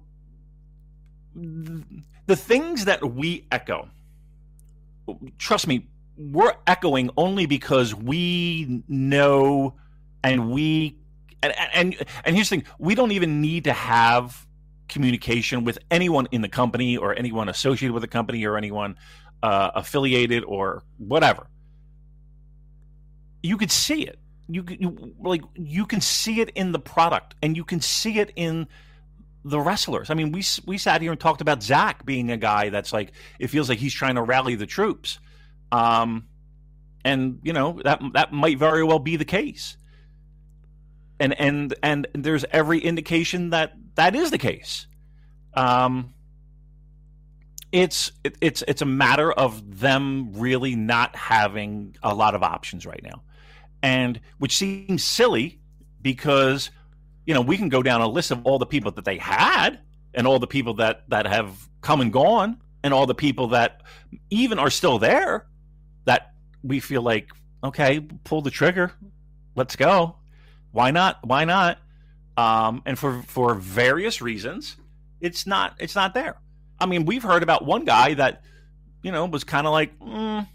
the things that we echo, trust me, we're echoing only because we know. And we, and, and and here's the thing, we don't even need to have communication with anyone in the company or anyone associated with the company or anyone uh, affiliated or whatever. You could see it. You, you like you can see it in the product, and you can see it in the wrestlers. I mean, we we sat here and talked about Zach being a guy that's like, it feels like he's trying to rally the troops, um, and you know that that might very well be the case. And and and there's every indication that that is the case. Um, it's it, it's it's a matter of them really not having a lot of options right now, and which seems silly because, you know, we can go down a list of all the people that they had and all the people that, that have come and gone and all the people that even are still there that we feel like, okay, pull the trigger. Let's go. Why not? Why not? Um, and for, for various reasons, it's not it's not there. I mean, we've heard about one guy that, you know, was kind of like, mm,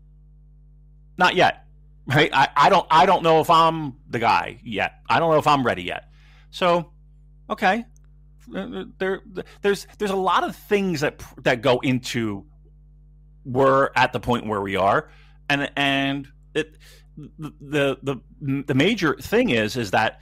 not yet, right? I, I don't I don't know if I'm the guy yet. I don't know if I'm ready yet. So, okay, there there's there's a lot of things that that go into we're at the point where we are, and and it the the the major thing is is that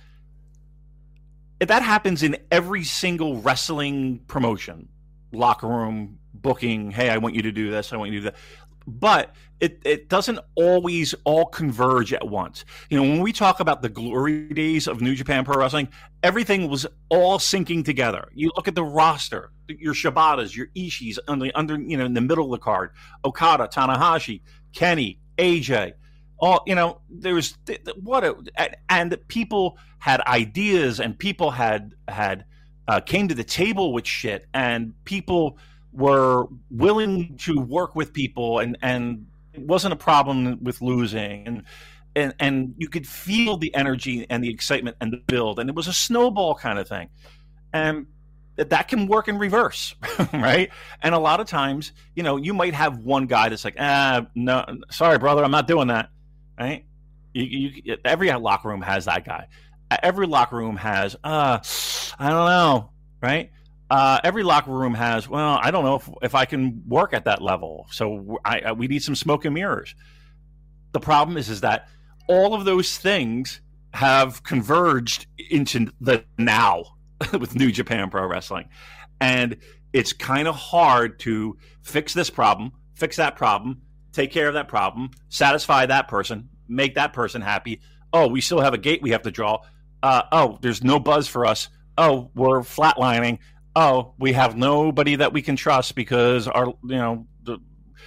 that happens in every single wrestling promotion, locker room, booking. Hey, I want you to do this. I want you to do that. But it, it doesn't always all converge at once. You know, when we talk about the glory days of New Japan Pro Wrestling, everything was all syncing together. You look at the roster, your Shibatas, your Ishis under, under you know, in the middle of the card, Okada, Tanahashi, Kenny, A J. All, you know, there was what a, and people had ideas and people had had uh, came to the table with shit, and people were willing to work with people, and and it wasn't a problem with losing, and and and you could feel the energy and the excitement and the build, and it was a snowball kind of thing, and that that can work in reverse, right? And a lot of times, you know, you might have one guy that's like, ah, no, sorry, brother, I'm not doing that. Right? You, you, every locker room has that guy. Every locker room has, uh, I don't know, right? Uh, every locker room has, well, I don't know if, if I can work at that level. So I, I, we need some smoke and mirrors. The problem is, is that all of those things have converged into the now with New Japan Pro Wrestling. And it's kind of hard to fix this problem, fix that problem, take care of that problem, satisfy that person, make that person happy. Oh, we still have a gate we have to draw. Uh, oh, there's no buzz for us. Oh, we're flatlining. Oh, we have nobody that we can trust because our, you know, the,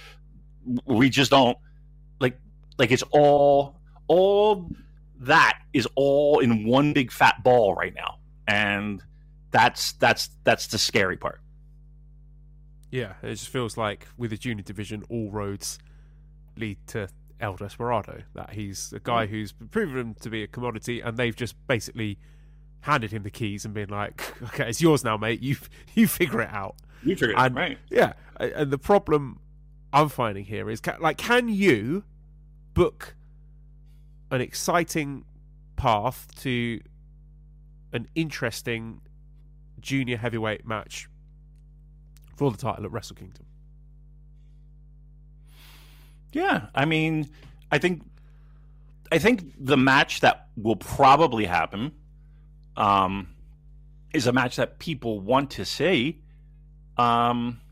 we just don't like, like it's all, all that is all in one big fat ball right now. And that's, that's, that's the scary part. Yeah. It just feels like with the junior division, all roads lead to El Desperado, that he's a guy who's proven to be a commodity, and they've just basically handed him the keys and been like, okay, it's yours now, mate, you you figure it out. You figure it out, right. Yeah, and the problem I'm finding here is, like, can you book an exciting path to an interesting junior heavyweight match for the title at Wrestle Kingdom? Yeah, I mean, I think I think the match that will probably happen um, is a match that people want to see. Um,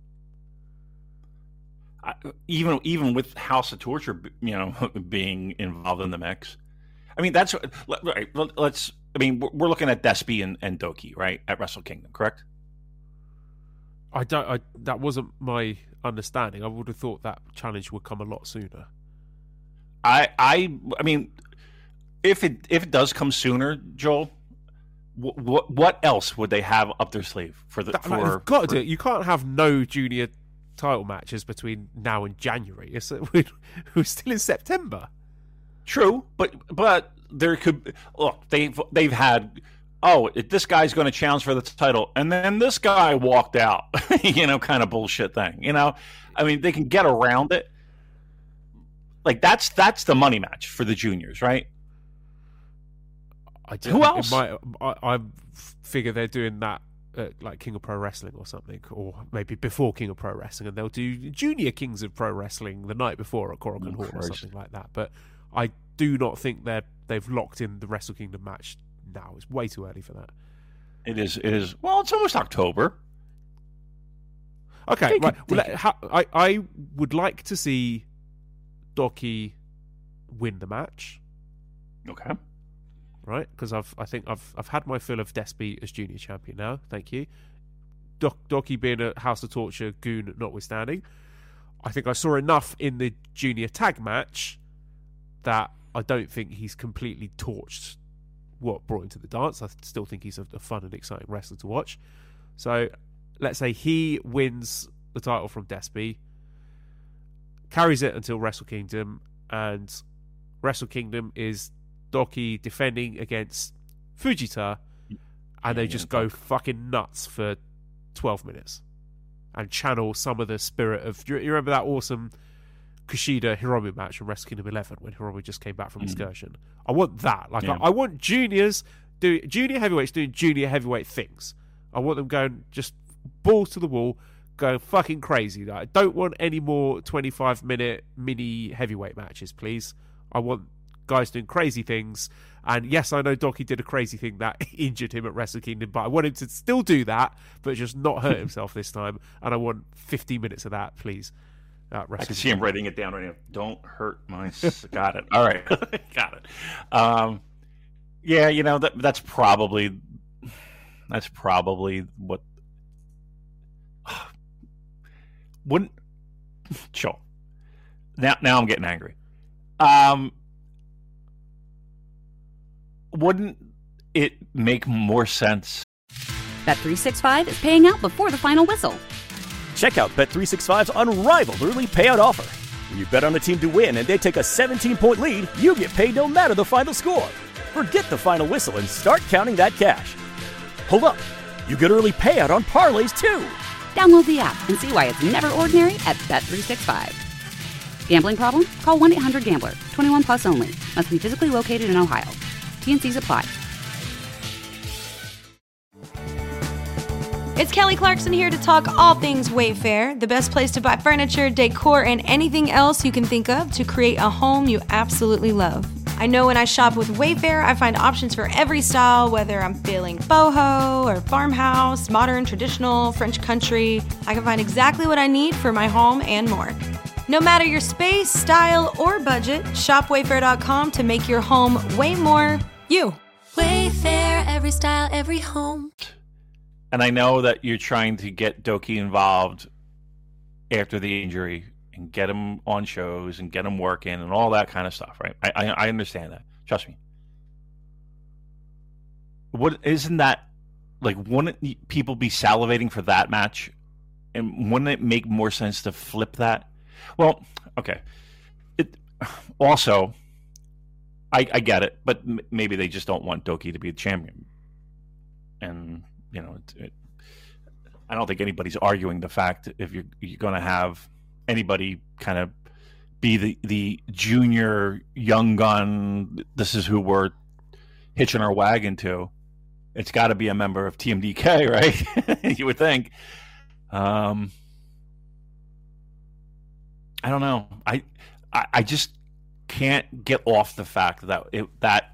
I, even even with House of Torture, you know, being involved in the mix. I mean, that's right. Let's. I mean, we're looking at Despy and, and Doki, right, at Wrestle Kingdom, correct? I don't. I, that wasn't my understanding. I would have thought that challenge would come a lot sooner. I, I, I mean, if it if it does come sooner, Joel, what what, what else would they have up their sleeve for the? That, for, like, you've got to for... do it. You can't have no junior title matches between now and January. It's, we're still in September. True, but but there could look. They've they've had. Oh, this guy's going to challenge for the title, and then this guy walked out, you know, kind of bullshit thing. You know, I mean, they can get around it. Like that's that's the money match for the juniors, right? I Who else? Might, I, I figure they're doing that at like King of Pro Wrestling or something, or maybe before King of Pro Wrestling, and they'll do Junior Kings of Pro Wrestling the night before at Korakuen Hall or something like that. But I do not think they're they've locked in the Wrestle Kingdom match now. It's way too early for that. It is. It is. Well, it's almost October. Okay, Take right. it, Well, take it. ha- I I would like to see Doki win the match. Okay. Right, because I've I think I've I've had my fill of Despy as junior champion now. Thank you. Doc, Doki being a House of Torture goon notwithstanding, I think I saw enough in the junior tag match that I don't think he's completely torched what brought him to the dance. I still think he's a, a fun and exciting wrestler to watch. So let's say he wins the title from Despy, carries it until Wrestle Kingdom, and Wrestle Kingdom is Doki defending against Fujita, and they just go fucking nuts for twelve minutes and channel some of the spirit of... You remember that awesome Kushida Hiromu match from Wrestle Kingdom eleven when Hiromu just came back from mm. Excursion? I want that. Like, yeah. I, I want juniors do junior heavyweights doing junior heavyweight things. I want them going just balls to the wall, going fucking crazy. Like, I don't want any more twenty-five minute mini heavyweight matches, please. I want guys doing crazy things. And yes, I know Doki did a crazy thing that injured him at Wrestle Kingdom, but I want him to still do that, but just not hurt himself this time. And I want fifteen minutes of that, please. At I can see him writing it down right now. Don't hurt my... Got it. All right. Got it. Um, yeah, you know, that that's probably... That's probably what... Wouldn't... Sure. Now, now I'm getting angry. Um... Wouldn't it make more sense? Bet three sixty-five is paying out before the final whistle. Check out Bet three sixty-five's unrivaled early payout offer. When you bet on a team to win and they take a seventeen-point lead, you get paid no matter the final score. Forget the final whistle and start counting that cash. Hold up. You get early payout on parlays, too. Download the app and see why it's never ordinary at Bet three sixty-five. Gambling problem? Call one eight hundred gambler. twenty-one plus only. Must be physically located in Ohio. T N Cs apply. It's Kelly Clarkson here to talk all things Wayfair, the best place to buy furniture, decor, and anything else you can think of to create a home you absolutely love. I know when I shop with Wayfair, I find options for every style, whether I'm feeling boho or farmhouse, modern, traditional, French country. I can find exactly what I need for my home and more. No matter your space, style, or budget, shop wayfair dot com to make your home way more you. Wayfair, every style, every home. And I know that you're trying to get Doki involved after the injury and get him on shows and get him working and all that kind of stuff, right? I I, I understand that. Trust me. What isn't that like? Wouldn't people be salivating for that match? And wouldn't it make more sense to flip that? Well, okay. It also, I, I get it, but m- maybe they just don't want Doki to be the champion. And you know, it, it, I don't think anybody's arguing the fact if you're you're going to have anybody kind of be the the junior young gun. This is who we're hitching our wagon to. It's got to be a member of T M D K, right? You would think. Um. I don't know. I, I I just can't get off the fact that it, that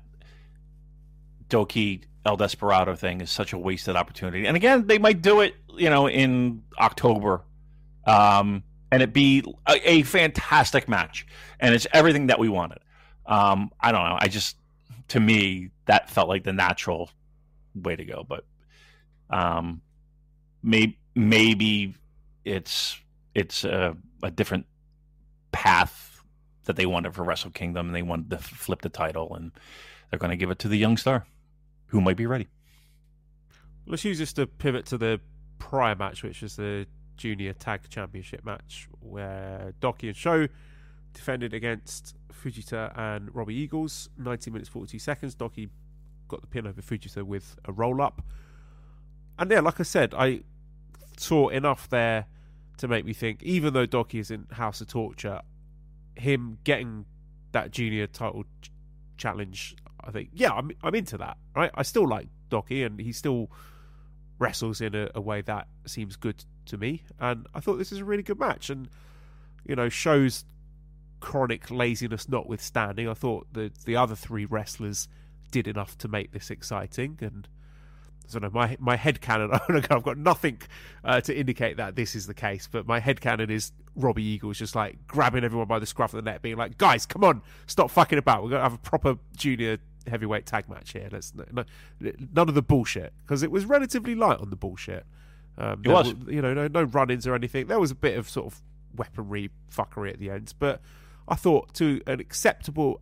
Doki El Desperado thing is such a wasted opportunity. And again, they might do it, you know, in October, um, and it be a, a fantastic match, and it's everything that we wanted. Um, I don't know. I just, to me, that felt like the natural way to go. But um, maybe maybe it's it's a, a different path that they wanted for Wrestle Kingdom, and they wanted to flip the title, and they're going to give it to the young star who might be ready. Let's use this to pivot to the prior match, which is the Junior Tag Championship match, where Doki and Sho defended against Fujita and Robbie Eagles. nineteen minutes forty-two seconds. Doki got the pin over Fujita with a roll-up. And yeah, like I said, I saw enough there to make me think, even though Doki is in House of Torture, him getting that junior title ch- challenge, I think, yeah, I'm I'm into that, right? I still like Doki, and he still wrestles in a, a way that seems good to me, and I thought this is a really good match. And, you know, Sho's chronic laziness notwithstanding, I thought the, the other three wrestlers did enough to make this exciting, and I don't know, my my headcanon, I've got nothing uh, to indicate that this is the case, but my headcanon is Robbie Eagles just like grabbing everyone by the scruff of the neck, being like, guys, come on, stop fucking about. We're going to have a proper junior heavyweight tag match here. Let's no, None of the bullshit, because it was relatively light on the bullshit. Um, it was. Were, you know, no, no run-ins or anything. There was a bit of sort of weaponry fuckery at the end, but I thought to an acceptable and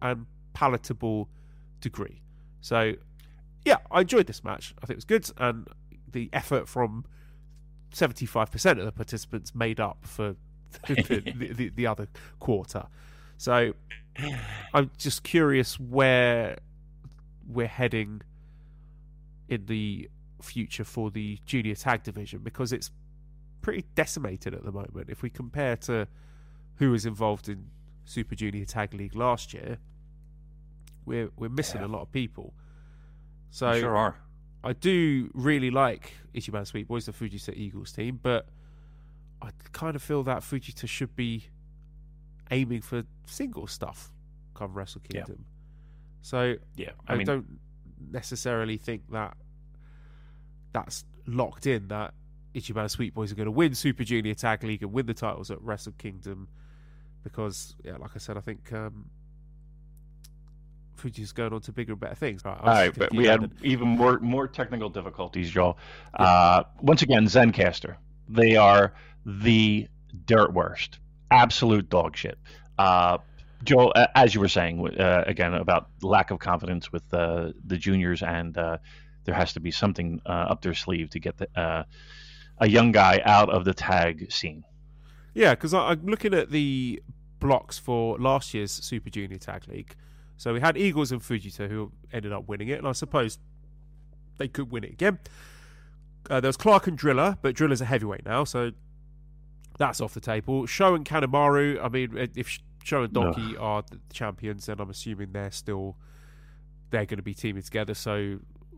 palatable degree. So, yeah, I enjoyed this match. I think it was good, and the effort from seventy-five percent of the participants made up for the, the, the, the other quarter. So, I'm just curious where we're heading in the future for the junior tag division, because it's pretty decimated at the moment. If we compare to who was involved in Super Junior Tag League last year, we're we're missing yeah. a lot of people. So we sure are. I do really like Ichiban Sweet Boys, the Fujita Eagles team, but I kind of feel that Fujita should be aiming for single stuff come Wrestle Kingdom. Yeah. So yeah, I, I mean, don't necessarily think that that's locked in, that Ichiban Sweet Boys are going to win Super Junior Tag League and win the titles at Wrestle Kingdom, because, yeah, like I said, I think um, Fuji's going on to bigger and better things. Right, All right, but we had even more more technical difficulties, Joel. Yeah. Uh, once again, Zencastr. They are the dirt worst. Absolute dog shit. Uh, Joel, as you were saying, uh, again, about lack of confidence with uh, the juniors, and uh, there has to be something uh, up their sleeve to get the, uh, a young guy out of the tag scene. Yeah, because I'm looking at the blocks for last year's Super Junior Tag League. So we had Eagles and Fujita who ended up winning it, and I suppose they could win it again. Uh, there was Clark and Driller, but Driller's a heavyweight now, so that's off the table. Sho and Kanemaru, I mean, if Sho and Donkey no. are the champions, then I'm assuming they're still they're going to be teaming together. So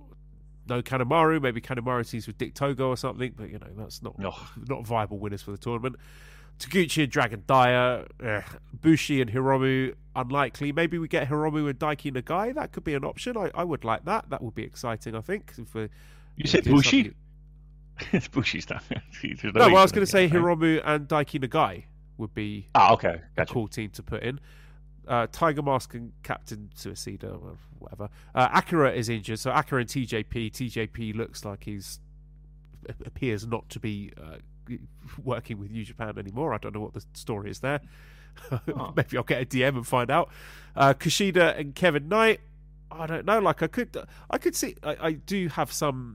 no Kanemaru, maybe Kanemaru teams with Dick Togo or something, but you know that's not no. not viable winners for the tournament. Taguchi and Dragon Dyer, eh, Bushi and Hiromu, unlikely. Maybe we get Hiromu and Daiki Nagai. That could be an option. I, I would like that. That would be exciting, I think. If we, you said Bushi? It's Bushi's not. No, no well, I was going to say Hiromu and Daiki Nagai would be ah, okay. a Gotcha. cool team to put in. Uh, Tiger Mask and Captain Suicida, or whatever. Uh, Akira is injured, so Akira and T J P. T J P looks like he's appears not to be uh, working with New Japan anymore. I don't know what the story is there. Oh. Maybe I'll get a D M and find out. Uh, Kushida and Kevin Knight. I don't know. Like I could, I could see. I, I do have some.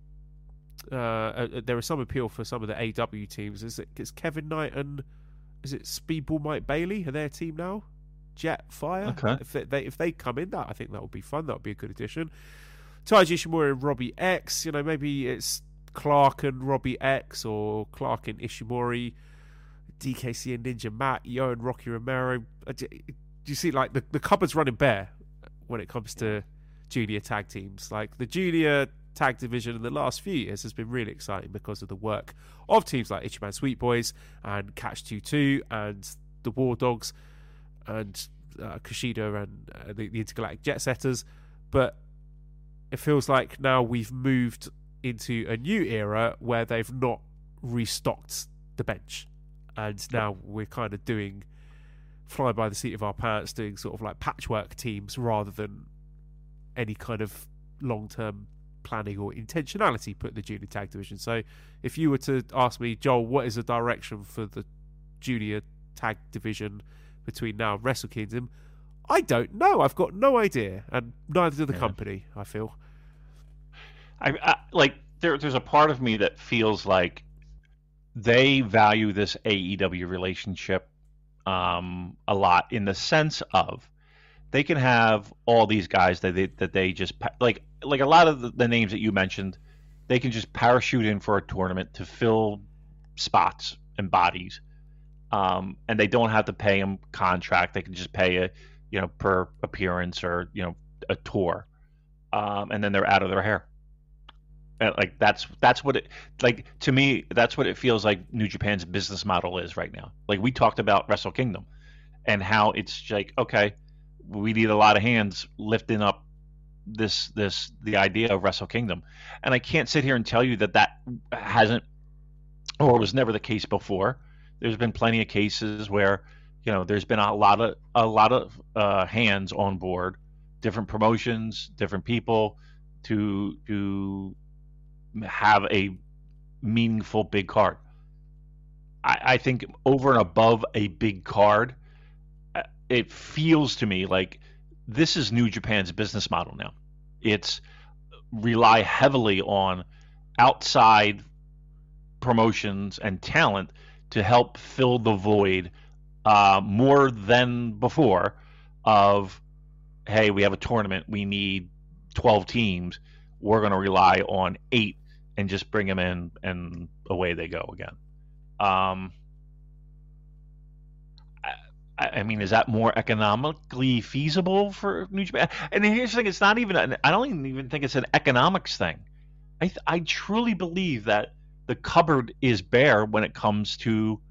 Uh, uh, there is some appeal for some of the A W teams. Is it? Is Kevin Knight and is it Speedball Mike Bailey? Are their team now? Jet Fire. Okay. If they, they if they come in, that I think that would be fun. That would be a good addition. Taiji Ishimori and Robbie X. You know, maybe it's Clark and Robbie X, or Clark and Ishimori, D K C and Ninja Matt, Yo and Rocky Romero. Do you see, like, the, the cupboard's running bare when it comes to junior tag teams? Like, the junior tag division in the last few years has been really exciting because of the work of teams like Ichiban Sweet Boys and Catch twenty-two and the War Dogs and uh, Kushida and uh, the, the Intergalactic Jet Setters. But it feels like now we've moved into a new era where they've not restocked the bench, and now we're kind of doing fly by the seat of our pants, doing sort of like patchwork teams rather than any kind of long-term planning or intentionality put in the junior tag division. So if you were to ask me, Joel, what is the direction for the junior tag division between now and Wrestle Kingdom, I don't know. I've got no idea, and neither do the yeah. company, I feel. I, I like there. There's a part of me that feels like they value this A E W relationship um, a lot, in the sense of they can have all these guys that they that they just like like a lot of the, the names that you mentioned. They can just parachute in for a tournament to fill spots and bodies, um, and they don't have to pay them contract. They can just pay a you know per appearance or you know a tour, um, and then they're out of their hair. Like that's that's what it like to me. That's what it feels like New Japan's business model is right now. Like we talked about Wrestle Kingdom, and how it's like, okay, we need a lot of hands lifting up this this the idea of Wrestle Kingdom, and I can't sit here and tell you that that hasn't or was never the case before. There's been plenty of cases where you know there's been a lot of a lot of uh, hands on board, different promotions, different people to to. have a meaningful big card. I, I think over and above a big card, it feels to me like this is New Japan's business model now. It's rely heavily on outside promotions and talent to help fill the void uh, more than before of, hey, we have a tournament, we need twelve teams, we're going to rely on eight and just bring them in and away they go again. Um, I, I mean, is that more economically feasible for New Japan? And here's the thing, it's not even, an, I don't even think it's an economics thing. I, th- I truly believe that the cupboard is bare when it comes to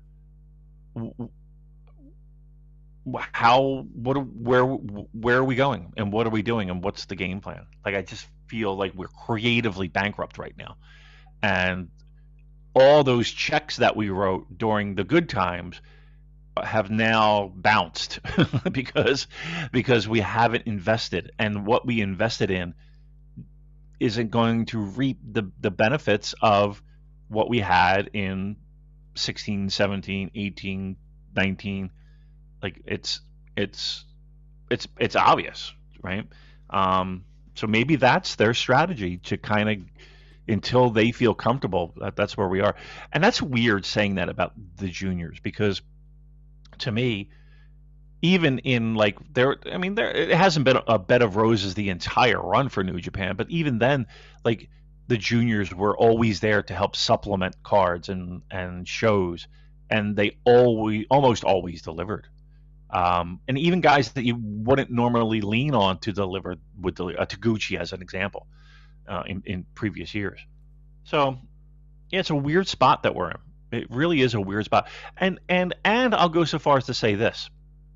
how, what, where, where are we going and what are we doing and what's the game plan? Like, I just feel like we're creatively bankrupt right now. And all those checks that we wrote during the good times have now bounced because, because we haven't invested, and what we invested in isn't going to reap the, the benefits of what we had in sixteen, seventeen, eighteen, nineteen. Like it's it's it's it's obvious, right? Um, so maybe that's their strategy to kind of, until they feel comfortable, that that's where we are. And that's weird saying that about the juniors, because to me, even in like there, I mean, there it hasn't been a bed of roses the entire run for New Japan, but even then, like the juniors were always there to help supplement cards and and shows, and they always almost always delivered. Um, and even guys that you wouldn't normally lean on to deliver would deliver. Uh, Taguchi as an example, uh, in in previous years. So yeah, it's a weird spot that we're in. It really is a weird spot. And and and I'll go so far as to say this.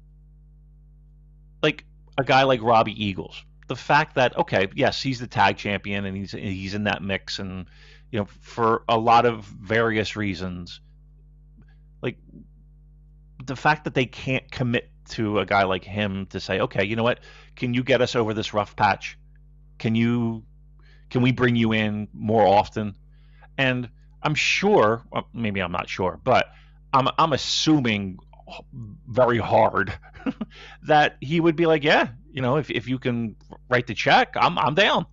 Like a guy like Robbie Eagles, the fact that, okay, yes, he's the tag champion and he's he's in that mix, and you know, for a lot of various reasons, like the fact that they can't commit to a guy like him to say, okay, you know what, can you get us over this rough patch? Can you can we bring you in more often? And I'm sure, well, maybe I'm not sure, but I'm I'm assuming very hard that he would be like, yeah, you know, if if you can write the check, I'm I'm down.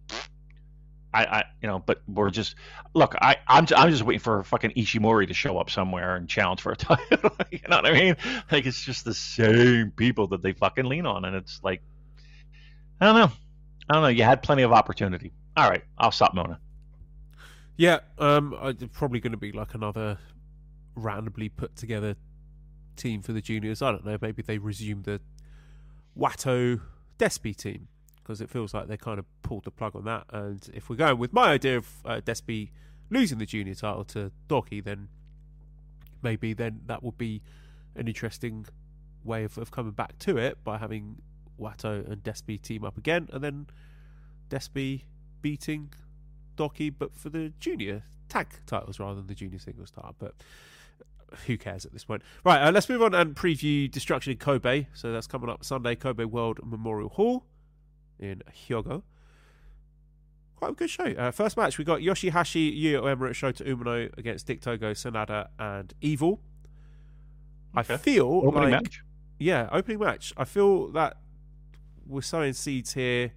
I, I you know, but we're just look. I I'm I'm just waiting for fucking Ishimori to show up somewhere and challenge for a title. You know what I mean? Like it's just the same people that they fucking lean on, and it's like, I don't know, I don't know. You had plenty of opportunity. All right, I'll stop moaning. Yeah, um, it's probably going to be like another randomly put together team for the juniors. I don't know, maybe they resume the Watto Despy team, because it feels like they kind of pulled the plug on that. And if we're going with my idea of uh, Despy losing the junior title to Doki, then maybe then that would be an interesting way of, of coming back to it, by having Watto and Despy team up again, and then Despy beating Doki, but for the junior tag titles rather than the junior singles title. But who cares at this point? Right, uh, let's move on and preview Destruction in Kobe. So that's coming up Sunday, Kobe World Memorial Hall in Hyogo. Quite a good show. Uh, first match, we got Yoshihashi, Yuya Uemura, Shota Umino against Dick Togo, Sanada, and Evil. Okay. I feel opening like, match. Yeah, opening match. I feel that we're sowing seeds here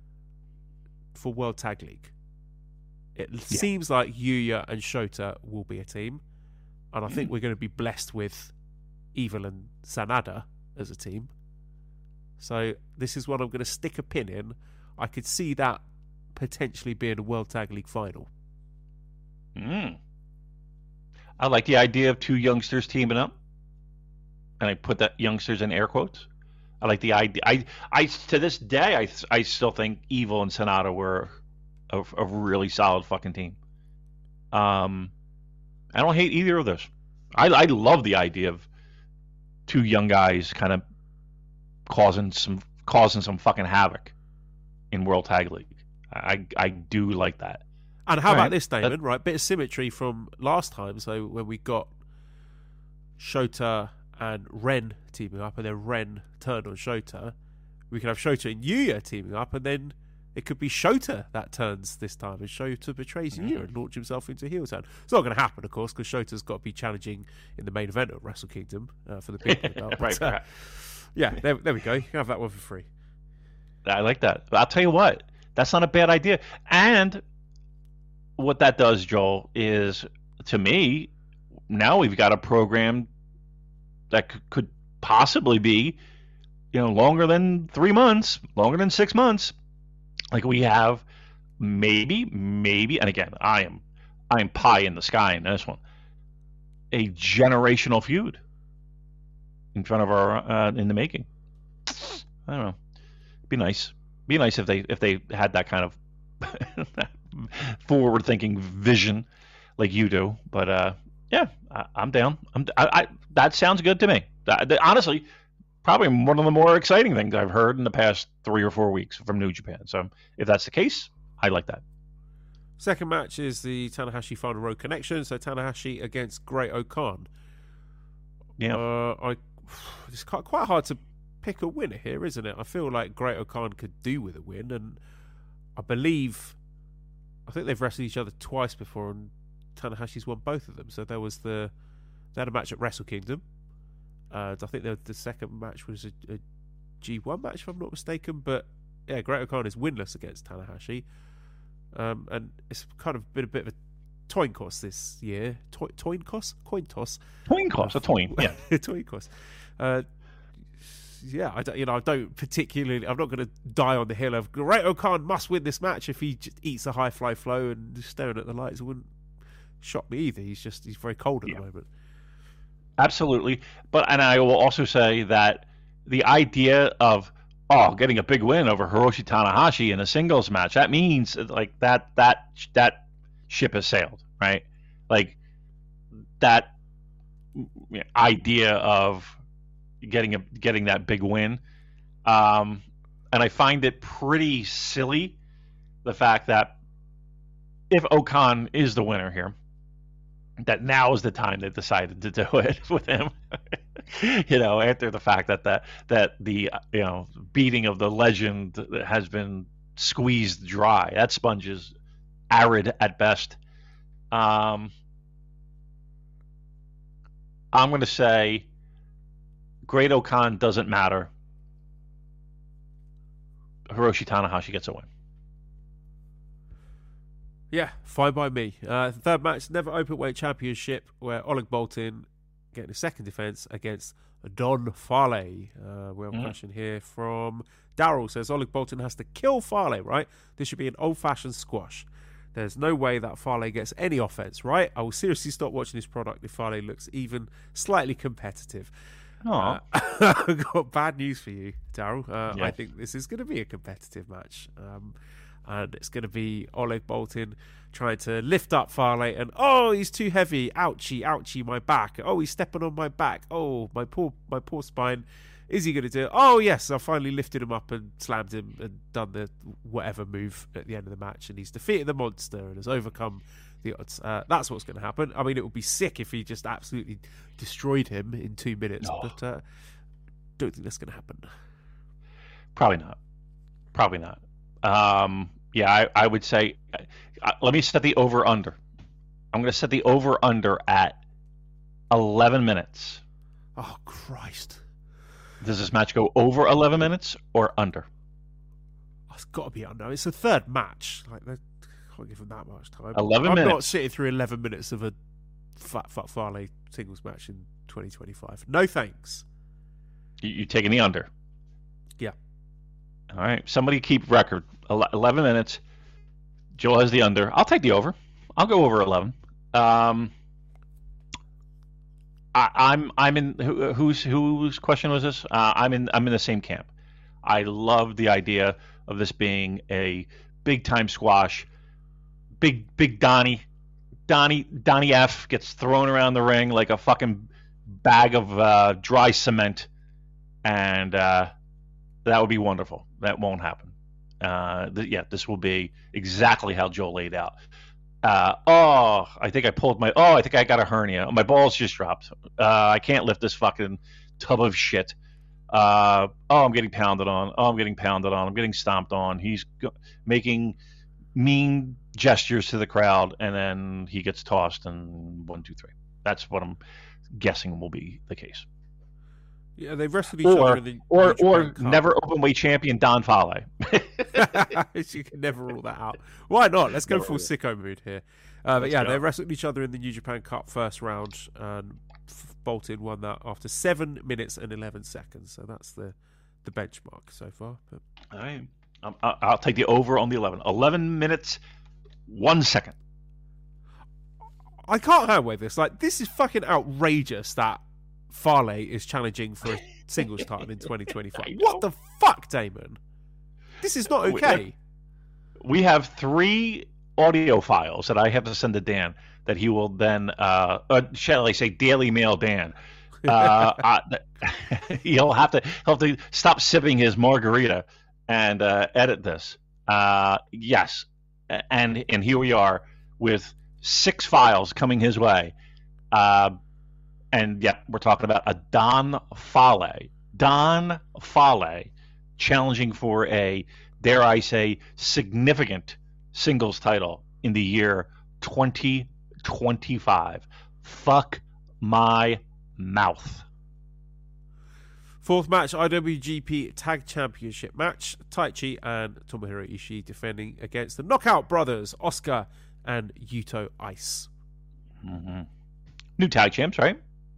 for World Tag League. It yeah. seems like Yuya and Shota will be a team, and I think mm. we're going to be blessed with Evil and Sanada as a team. So this is one I'm going to stick a pin in. I could see that potentially being a World Tag League final. Mm. I like the idea of two youngsters teaming up, and I put that youngsters in air quotes. I like the idea. I, I to this day, I, I still think Evil and Sanada were a, a really solid fucking team. Um, I don't hate either of those. I, I love the idea of two young guys kind of causing some causing some fucking havoc in World Tag League. I I do like that. And how All about right. this, Damon? Right, bit of symmetry from last time. So when we got Shota and Ren teaming up, and then Ren turned on Shota, we could have Shota and Yuya teaming up, and then it could be Shota that turns this time, and Shota betrays mm. Yuya and launch himself into heel turn. It's not going to happen, of course, because Shota's got to be challenging in the main event of Wrestle Kingdom uh, for the people belt. right, but, uh, right. Yeah, there, there we go. You can have that one for free. I like that. But I'll tell you what, that's not a bad idea. And what that does, Joel, is to me, now we've got a program that c- could possibly be, you know, longer than three months, longer than six months. Like we have maybe, maybe, and again, I am, I am pie in the sky in this one. A generational feud in front of our, uh, in the making. I don't know. Be nice. Be nice if they if they had that kind of forward-thinking vision like you do. But uh, yeah, I, I'm down. I'm I, I that sounds good to me. That, that, honestly, probably one of the more exciting things I've heard in the past three or four weeks from New Japan. So if that's the case, I like that. Second match is the Tanahashi Final Road Connection. So Tanahashi against Great-O-Khan. Yeah, uh, I it's quite quite hard to pick a winner here, isn't it? I feel like Great-O-Khan could do with a win, and I believe I think they've wrestled each other twice before, and Tanahashi's won both of them. So there was the they had a match at Wrestle Kingdom. Uh, I think the, the second match was a, a G one match, if I'm not mistaken. But yeah, Great-O-Khan is winless against Tanahashi, um, and it's kind of been a bit of a coin toss this year. To- coin toss, coin toss, coin toss, a coin, yeah, coin toss. Uh, yeah, I don't, you know, I don't particularly. I'm not going to die on the hill of Great-O-Khan must win this match if he just eats a high fly flow and just staring at the lights. It wouldn't shock me either. He's just he's very cold at yeah. the moment. Absolutely, but and I will also say that the idea of oh getting a big win over Hiroshi Tanahashi in a singles match, that means like that that that ship has sailed, right? Like that idea of getting a getting that big win, um, and I find it pretty silly the fact that if O-Khan is the winner here, that now is the time they decided to do it with him. You know, after the fact that that that the you know beating of the legend has been squeezed dry. That sponge is arid at best. Um, I'm going to say Great-O-Khan doesn't matter. Hiroshi Tanahashi gets a win. Yeah, fine by me. Uh, third match, Never Openweight Championship, where Oleg Boltin getting a second defense against Don Farley. Uh, we have a Mm. question here from Daryl. Says Oleg Boltin has to kill Farley, right? This should be an old-fashioned squash. There's no way that Farley gets any offense, right? I will seriously stop watching this product if Farley looks even slightly competitive. Uh, I've got bad news for you, Daryl. Uh, Yeah. I think this is going to be a competitive match. Um, and it's going to be Oleg Boltin trying to lift up Farley, and oh, he's too heavy. Ouchie, ouchie, my back. Oh, he's stepping on my back. Oh, my poor, my poor spine. Is he going to do it? Oh, yes, I finally lifted him up and slammed him and done the whatever move at the end of the match, and he's defeated the monster and has overcome the odds. Uh, that's what's going to happen. I mean, it would be sick if he just absolutely destroyed him in two minutes, No. but uh, don't think that's going to happen. Probably not. Probably not. Um, yeah, I, I would say, uh, let me set the over-under. I'm going to set the over-under at eleven minutes. Oh, Christ. Does this match go over eleven minutes or under? It's got to be under. It's a third match. Like, they can't give him that much time. eleven I'm minutes. not sitting through eleven minutes of a Fat Fat Farley singles match in twenty twenty-five. No thanks. You, you taking the under? Yeah. All right. Somebody keep record. Ele- eleven minutes. Joel has the under. I'll take the over. I'll go over eleven. Um, I, I'm I'm in who, whose whose question was this? Uh, I'm in I'm in the same camp. I love the idea of this being a big time squash. Big big Donnie, Donnie Donnie F gets thrown around the ring like a fucking bag of uh, dry cement, and uh, that would be wonderful. That won't happen. Uh, th- yeah, this will be exactly how Joel laid out. Uh, oh, I think I pulled my. Oh, I think I got a hernia. My balls just dropped. Uh, I can't lift this fucking tub of shit. Uh, oh, I'm getting pounded on. Oh, I'm getting pounded on. I'm getting stomped on. He's go- making mean gestures to the crowd, and then he gets tossed. And one, two, three. That's what I'm guessing will be the case. Yeah, they've wrestled each or, other in the or or never openweight champion Don Fale. You can never rule that out. Why not? Let's go Never full really. sicko mood here. Uh, but Let's yeah, go. they wrestled each other in the New Japan Cup first round, and Boltin won that after seven minutes and eleven seconds. So that's the the benchmark so far. But... All right. Um, I- I'll take the over on the eleven. eleven minutes, one second. I can't handle with this. Like, this is fucking outrageous that Fale is challenging for a singles title in twenty twenty-five. What the fuck, Damon? This is not okay. We have three audio files that I have to send to Dan that he will then, uh, uh, shall I say, Daily Mail Dan. Uh, uh, he'll have to he'll have to stop sipping his margarita and uh, edit this. Uh, yes, and and here we are with six files coming his way, uh, and yeah, we're talking about a Don Fale, Don Fale, challenging for a, dare I say, significant singles title in the year twenty twenty-five. Fuck my mouth. Fourth match, I W G P Tag Championship match. Taichi and Tomohiro Ishii defending against the Knockout Brothers, Oscar and Yuto Ice. Mm-hmm. New tag champs, right?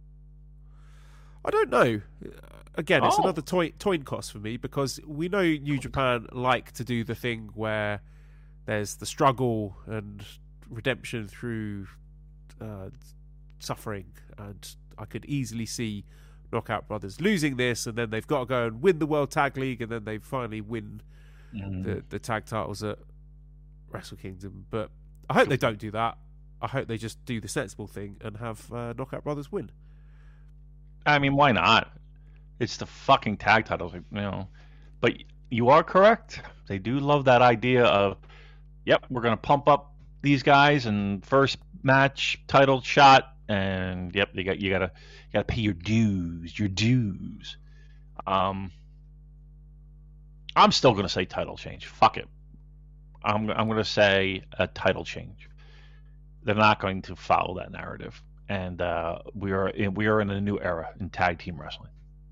I don't know. Again, it's Oh. another toy, toin cost for me, because we know New Japan like to do the thing where there's the struggle and redemption through uh, suffering, and I could easily see Knockout Brothers losing this, and then they've got to go and win the World Tag League, and then they finally win Mm. the, the tag titles at Wrestle Kingdom. But I hope they don't do that. I hope they just do the sensible thing and have uh, Knockout Brothers win. I mean, why not? It's the fucking tag titles, you know. But you are correct. They do love that idea of, yep, we're going to pump up these guys and first match title shot, and yep, you got you got to you got to pay your dues, your dues. Um, I'm still going to say title change. Fuck it. I'm I'm going to say a title change. They're not going to follow that narrative, and uh, we are in, we are in a new era in tag team wrestling.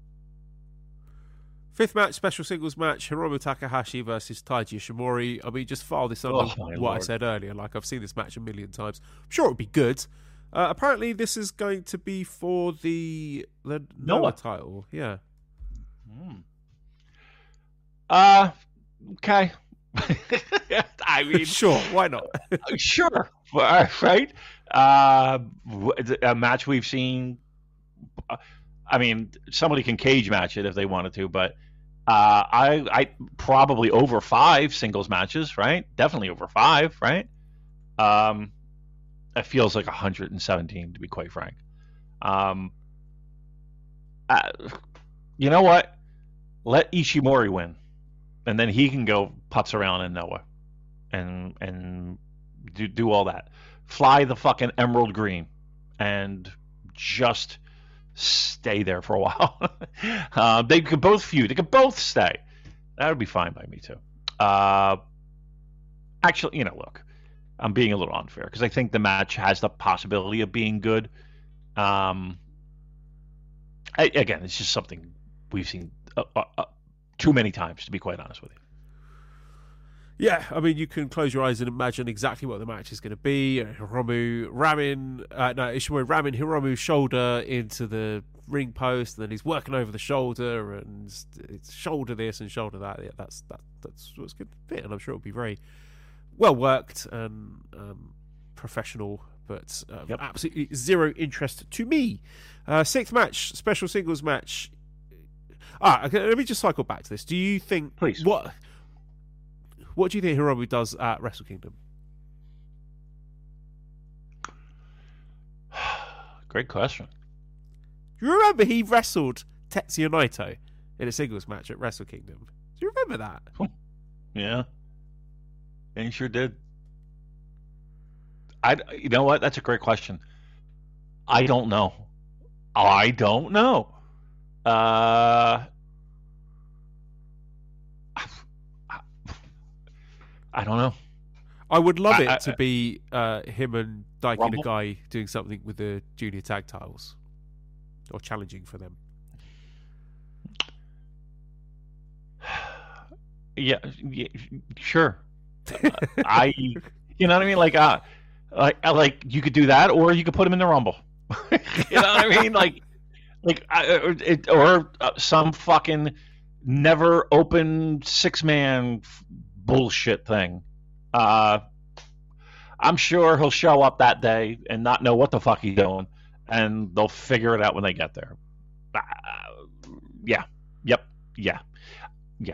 Fifth match, special singles match, Hiromu Takahashi versus Taiji Ishimori. I mean, just file this under Oh, my what Lord. I said earlier. Like, I've seen this match a million times. I'm sure it would be good. Uh, apparently, this is going to be for the the Noah, Noah. title. Yeah. Uh, okay. I mean, Sure, why not? sure, Uh, right? Uh, w- a match we've seen. uh, I mean, somebody can cage match it if they wanted to, but uh, I, I probably over five singles matches, right? Definitely over five, right? Um, it feels like one hundred seventeen, to be quite frank. Um, uh, you know what? Let Ishimori win, and then he can go putz around in Noah, and and do do all that. Fly the fucking Emerald Green, and just stay there for a while. uh, they could both feud. They could both stay. That would be fine by me too. Uh, actually, you know, look, I'm being a little unfair because I think the match has the possibility of being good. Um, I, again, it's just something we've seen uh, uh, uh, too many times, to be quite honest with you. Yeah, I mean, you can close your eyes and imagine exactly what the match is going to be. Hiromu ramming, uh, no, Ishimori ramming Hiromu's shoulder into the ring post, and then he's working over the shoulder, and it's shoulder this and shoulder that. Yeah, that's that, that's what's going to be, and I'm sure it'll be very well worked and um, professional, but um, Yep. absolutely zero interest to me. Uh, sixth match, special singles match. Ah, okay, let me just cycle back to this. Do you think Please. what? What do you think Hiromu does at Wrestle Kingdom? Great question. Do you remember he wrestled Tetsuya Naito in a singles match at Wrestle Kingdom? Do you remember that? Yeah, and he sure did. I, you know what? That's a great question. I don't know. I don't know. Uh, I don't know. I would love I- it I- to be uh, him and Daiki Rumble? Nagai doing something with the junior tag titles, or challenging for them. Yeah, yeah sure. uh, I, you know what I mean? Like, uh, like, like you could do that, or you could put him in the Rumble. You know what I mean? Like, like, or, it, or uh, some fucking never open six man bullshit thing. Uh, I'm sure he'll show up that day and not know what the fuck he's doing, and they'll figure it out when they get there. Uh, yeah. Yep. Yeah. Yeah.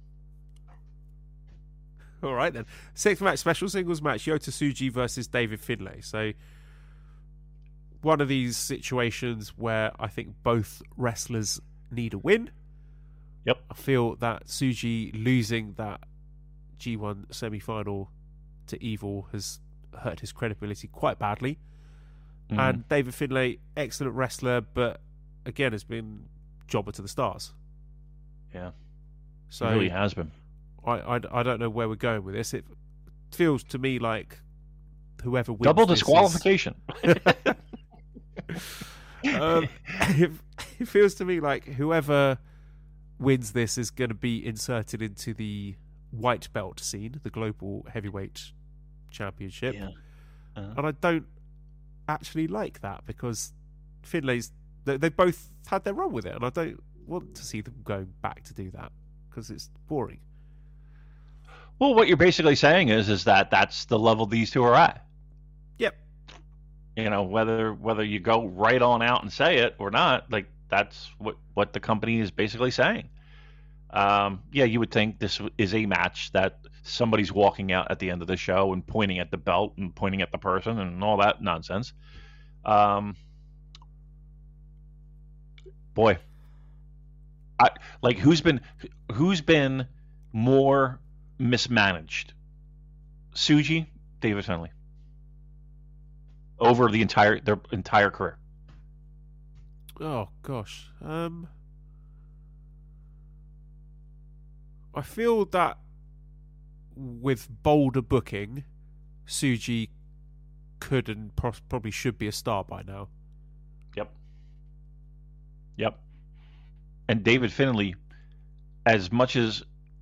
All right then. Sixth match, special singles match: Yota Tsuji versus David Finlay. So one of these situations where I think both wrestlers need a win. Yep. I feel that Tsuji losing that G one semi-final to Evil has hurt his credibility quite badly. Mm. And David Finlay, excellent wrestler, but again has been jobber to the stars. Yeah. So he really has been. I, I, I don't know where we're going with this. It feels to me like whoever wins double this disqualification. Is... um, it, it feels to me like whoever wins this is going to be inserted into the white belt scene, the global heavyweight championship. Yeah. Uh-huh. And I don't actually like that because Finlay's they, they both had their run with it, and I don't want to see them going back to do that because it's boring. Well, what you're basically saying is is that that's the level these two are at. Yep. You know, whether whether you go right on out and say it or not, like that's what what the company is basically saying. Um, yeah, you would think this is a match that somebody's walking out at the end of the show and pointing at the belt and pointing at the person and all that nonsense. Um, boy, I like who's been who's been more mismanaged, Tsuji, David Finlay, over the entire their entire career. Oh gosh, um, I feel that with bolder booking, Tsuji could and pro- probably should be a star by now. Yep. Yep. And David Finlay, as much as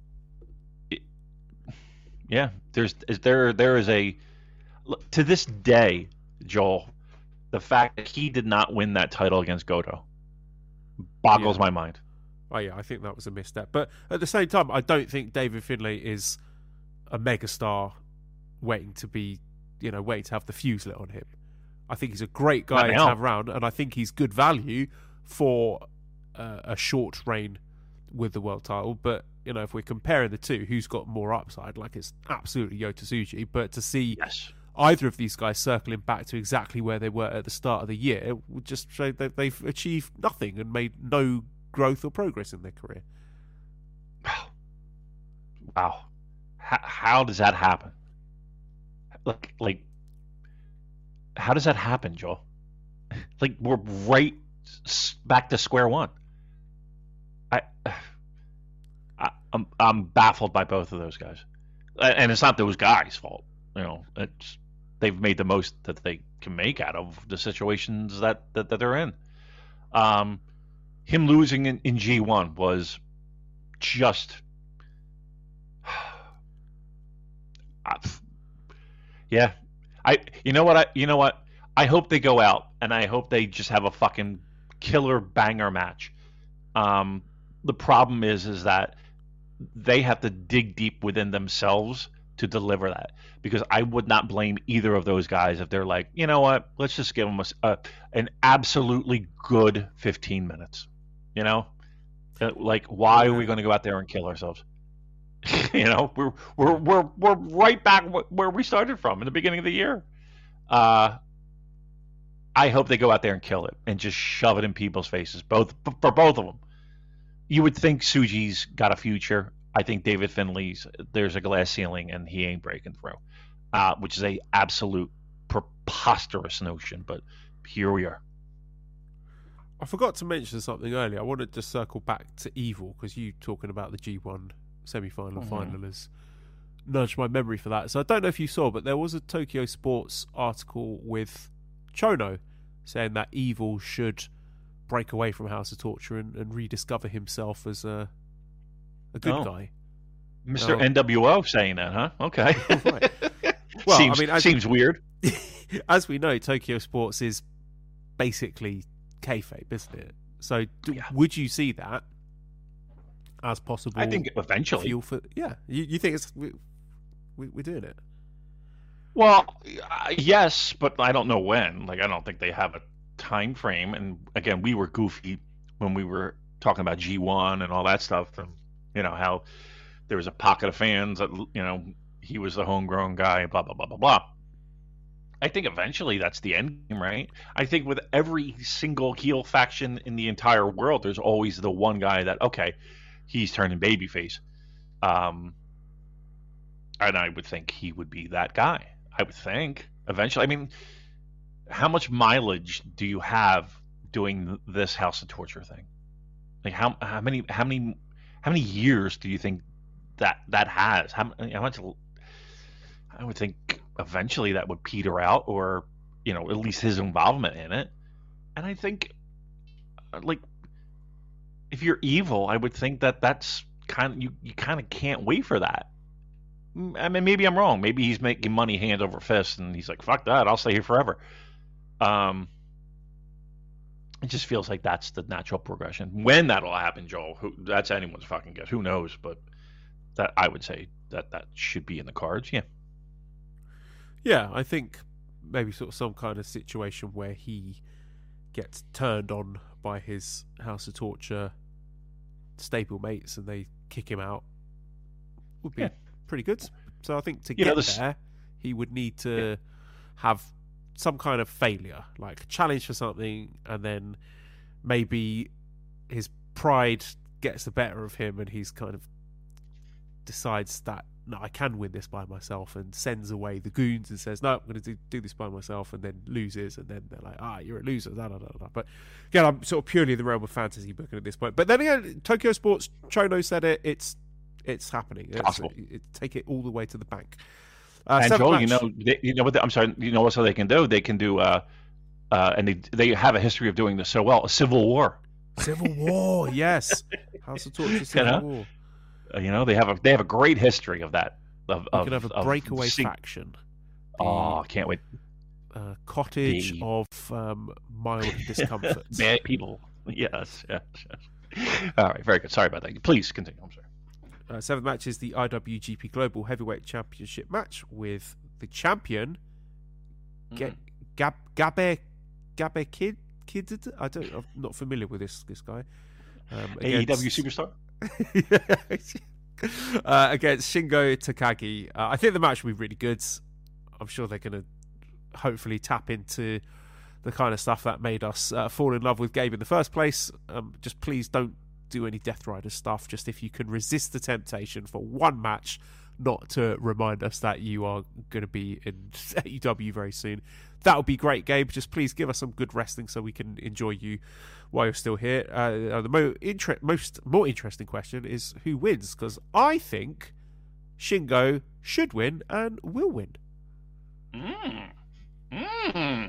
yeah, there's is there there is a to this day, Joel, the fact that he did not win that title against Goto boggles yeah. my mind. Oh yeah, I think that was a misstep. But at the same time, I don't think David Finlay is a megastar waiting to be, you know, waiting to have the fuse lit on him. I think he's a great guy to have around, and I think he's good value for uh, a short reign with the world title. But you know, if we're comparing the two, who's got more upside? Like, it's absolutely Yota Tsuji. But to see yes. either of these guys circling back to exactly where they were at the start of the year would just show that they've achieved nothing and made no growth or progress in their career. Wow. How, how does that happen? Like, like, how does that happen, Joel? Like, we're right back to square one. I, I I'm I'm baffled by both of those guys, and it's not those guys' fault. You know, it's they've made the most that they can make out of the situations that that, that they're in. Um, him losing in, in G one was just. I, yeah, I. You know what? I. You know what? I hope they go out, and I hope they just have a fucking killer banger match. Um, the problem is, is that they have to dig deep within themselves to deliver that. Because I would not blame either of those guys if they're like, you know what? Let's just give them a, a an absolutely good fifteen minutes. You know, like why are we going to go out there and kill ourselves? You know, we're we're we're we're right back where we started from in the beginning of the year. Uh, I hope they go out there and kill it and just shove it in people's faces, both for both of them. You would think Tsuji's got a future. I think David Finlay's there's a glass ceiling and he ain't breaking through, uh, which is a absolute preposterous notion. But here we are. I forgot to mention something earlier. I wanted to circle back to Evil because you talking about the G one semi-final mm-hmm. final has nudged my memory for that. So I don't know if you saw, but there was a Tokyo Sports article with Chono saying that Evil should break away from House of Torture and, and rediscover himself as a a good oh. guy. Mister No. N W O saying that, huh? Okay. Right. Well, seems, I mean, as, seems weird. as we know, Tokyo Sports is basically kayfabe, isn't it? So, do, Yeah. would you see that as possible? I think eventually. fuel for yeah. You, you think it's we, we, we're doing it? Well, uh, yes, but I don't know when. Like, I don't think they have a time frame. And again, we were goofy when we were talking about G one and all that stuff, and you know how there was a pocket of fans that you know he was the homegrown guy, blah blah blah blah blah. I think eventually that's the end game, right? I think with every single heel faction in the entire world, there's always the one guy that okay, he's turning babyface, um, and I would think he would be that guy. I would think eventually. I mean, how much mileage do you have doing this House of Torture thing? Like how how many how many how many years do you think that that has? How, how much? I would think eventually that would peter out, or you know, at least his involvement in it. And I think, like, if you're evil, I would think that that's kind of you. You kind of can't wait for that. I mean, maybe I'm wrong. Maybe he's making money hand over fist, and he's like, "Fuck that! I'll stay here forever." Um, it just feels like that's the natural progression. When that'll happen, Joel, who, that's anyone's fucking guess. Who knows? But that I would say that that should be in the cards. Yeah. Yeah, I think maybe sort of some kind of situation where he gets turned on by his House of Torture stable mates and they kick him out would be Yeah. pretty good. So I think to You get know, this- there, he would need to have some kind of failure, like a challenge for something, and then maybe his pride gets the better of him and he's kind of decides that no, I can win this by myself, and sends away the goons and says, no, I'm going to do, do this by myself, and then loses, and then they're like, ah, you're a loser, da, da, da, da. But again, I'm sort of purely in the realm of fantasy booking at this point. But then again, Tokyo Sports, Chono said it, it's it's happening. It's, Possible. it, it, take it all the way to the bank. Uh, and seventh Joel, match. you know, they, you know what? They, I'm sorry. You know what? So they can do? They can do, uh, uh, and they they have a history of doing this so well. A civil war. Civil War, yes. House of Torture, Civil know? War. Uh, you know, they have a they have a great history of that. Of, We of, could have a of breakaway sing- faction. The, Oh, I can't wait. uh, cottage The- of um, mild discomfort. Bad people. Yes, yes, yes. All right, very good. Sorry about that. Please continue. I'm sorry. Uh, seventh match is the I W G P Global Heavyweight Championship match with the champion, Ga- Gab Gabe Gabe Kid Kid. I don't. I'm not familiar with this this guy. Um, A E W against- superstar. uh, against Shingo Takagi. Uh, I think the match will be really good. I'm sure they're going to hopefully tap into the kind of stuff that made us uh, fall in love with Gabe in the first place. Um, just please don't do any Death Rider stuff. Just if you can resist the temptation for one match, not to remind us that you are going to be in A E W very soon. That would be great, Gabe. Just please give us some good wrestling so we can enjoy you while you're still here. Uh, the mo- inter- most more interesting question is who wins, because I think Shingo should win and will win. Mm. Mm.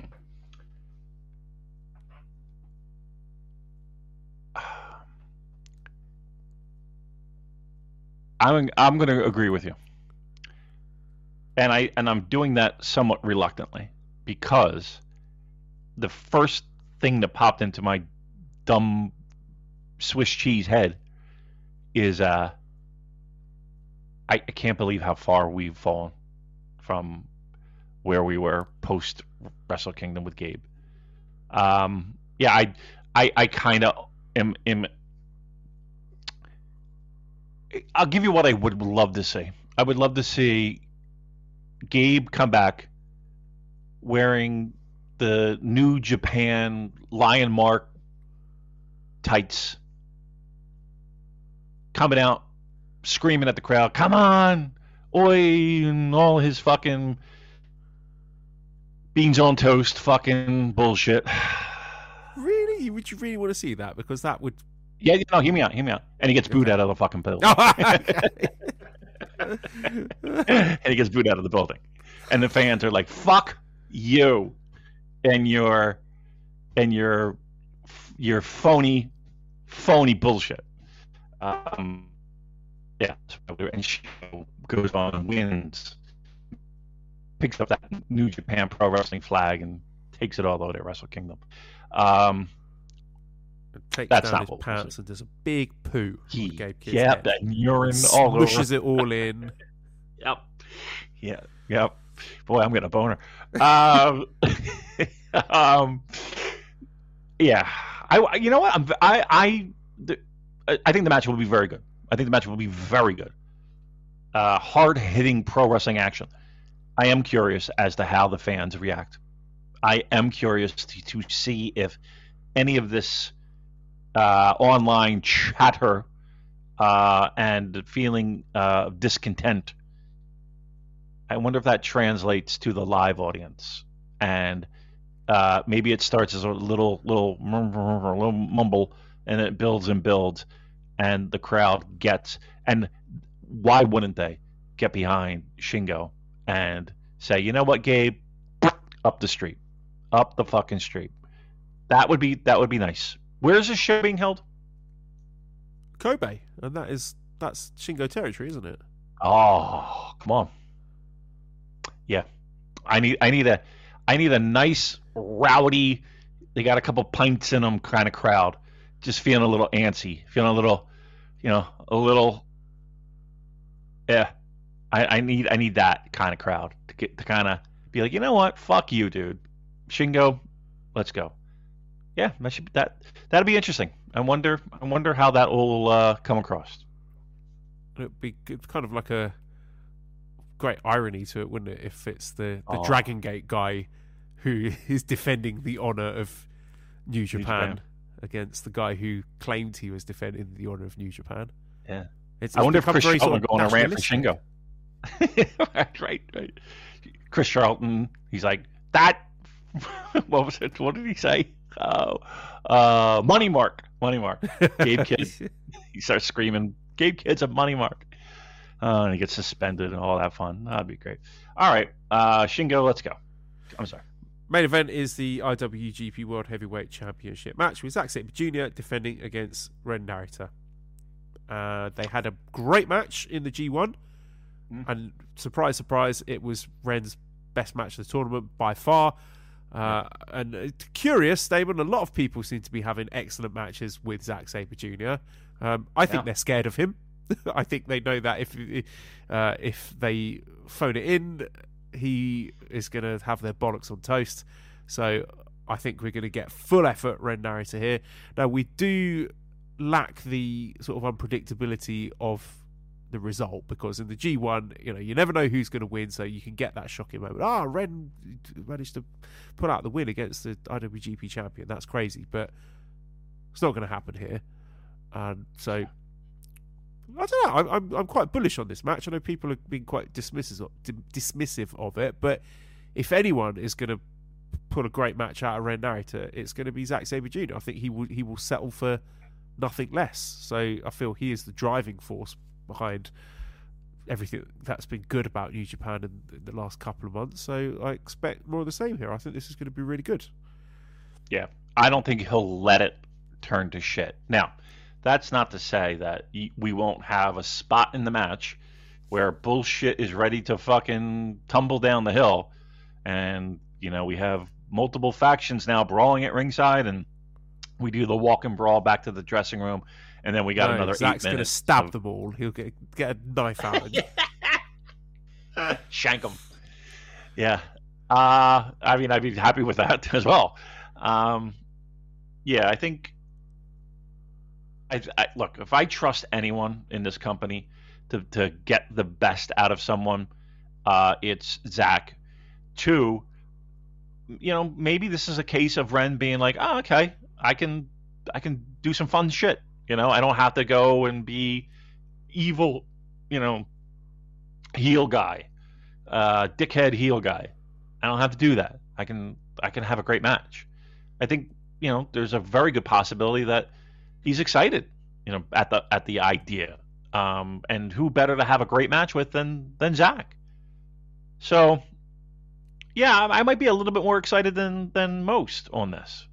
I'm I'm going to agree with you, and I and I'm doing that somewhat reluctantly because the first thing that popped into my dumb Swiss cheese head is uh I, I can't believe how far we've fallen from where we were post Wrestle Kingdom with Gabe. Um, yeah, I I, I kind of am, am. I'll give you what I would love to see. I would love to see Gabe come back wearing the New Japan Lion Mark tights, coming out screaming at the crowd, "Come on, oi!" and all his fucking beans on toast, fucking bullshit. Really? Would you really want to see that? Because that would. Yeah, no, hear me out, hear me out. And he gets booed out of the fucking building. And he gets booed out of the building. And the fans are like, "Fuck you and your and your your phony phony bullshit." Um Yeah, and Shingo goes on and wins, picks up that New Japan Pro Wrestling flag and takes it all the way to Wrestle Kingdom. Um, Takes that's down not his what pants and does a big poo he, on Gabe Kidd's yeah, head. that urine all over. Smushes it all in. Yep. Yeah. Yep. Boy, I'm getting a boner. um, um, yeah. I. You know what? I'm. I. I. The, I think the match will be very good. I think the match will be very good. Uh, hard-hitting pro wrestling action. I am curious as to how the fans react. I am curious to, to see if any of this uh, online chatter uh, and feeling uh, discontent, I wonder if that translates to the live audience. And uh, maybe it starts as a little, little, little mumble, and it builds and builds, and the crowd gets. And why wouldn't they get behind Shingo and say, you know what, Gabe, up the street, up the fucking street. That would be that would be nice. Where is this show being held? Kobe, and that is that's Shingo territory, isn't it? Oh, come on. Yeah, I need I need a I need a nice rowdy. They got a couple pints in them kind of crowd, just feeling a little antsy, feeling a little, you know, a little. Yeah, I, I need I need that kind of crowd to get to kind of be like, you know what, fuck you, dude, Shingo, let's go. Yeah, that should that that'd be interesting. I wonder I wonder how that will uh, come across. It'd be good, kind of like a great irony to it, wouldn't it? If it's the the Oh. Dragon Gate guy who is defending the honor of New Japan, Japan. against the guy who claimed he was defending the honor of New Japan. Yeah. It's, I it's wonder if become Chris very Charlton sort will of go on a rant for nationalistic. Shingo. right, right, right. Chris Charlton, he's like, that, what was it? What did he say? Oh, uh, money mark, money mark. Gabe Kidd, he starts screaming, Gabe Kidd's a money mark. Uh, and he gets suspended and all that fun. That'd be great. All right, uh, Shingo, let's go. I'm sorry. Main event is the I W G P World Heavyweight Championship match with Zack Sabre Junior defending against Ren Narita. Uh, they had a great match in the G one, Mm. and surprise, surprise, it was Ren's best match of the tournament by far. Uh, and uh, curious statement, a lot of people seem to be having excellent matches with Zack Sabre Junior Um, I think Yeah. they're scared of him. I think they know that if uh, if they phone it in, he is going to have their bollocks on toast. So I think we're going to get full effort Ren Narita here. Now, we do lack the sort of unpredictability of the result, because in the G one, you know, you never know who's going to win, so you can get that shocking moment. Ah, Ren managed to put out the win against the I W G P champion. That's crazy, but it's not going to happen here. And so I don't know. I'm, I'm I'm quite bullish on this match. I know people have been quite dismissive of, dismissive of it, but if anyone is going to pull a great match out of Ren Narita, it's going to be Zack Sabre Junior I think he will he will settle for nothing less. So I feel he is the driving force behind everything that's been good about New Japan in, in the last couple of months. So I expect more of the same here. I think this is going to be really good. Yeah, I don't think he'll let it turn to shit. Now, that's not to say that y- we won't have a spot in the match where bullshit is ready to fucking tumble down the hill, and you know we have multiple factions now brawling at ringside, and we do the walk and brawl back to the dressing room, and then we got No, another Zack's eight going to minutes. stab of- them all. He'll get get a knife out. And Shank them. Yeah. Uh, I mean, I'd be happy with that as well. Um, yeah, I think. I, I look. If I trust anyone in this company to to get the best out of someone, uh, it's Zack. Two, you know, maybe this is a case of Ren being like, oh, okay, I can I can do some fun shit. You know, I don't have to go and be evil. You know. Heel guy, uh, dickhead heel guy. I don't have to do that. I can I can have a great match. I think you know there's a very good possibility that he's excited, you know, at the at the idea. Um, and who better to have a great match with than than Zack? So, yeah, I, I might be a little bit more excited than than most on this.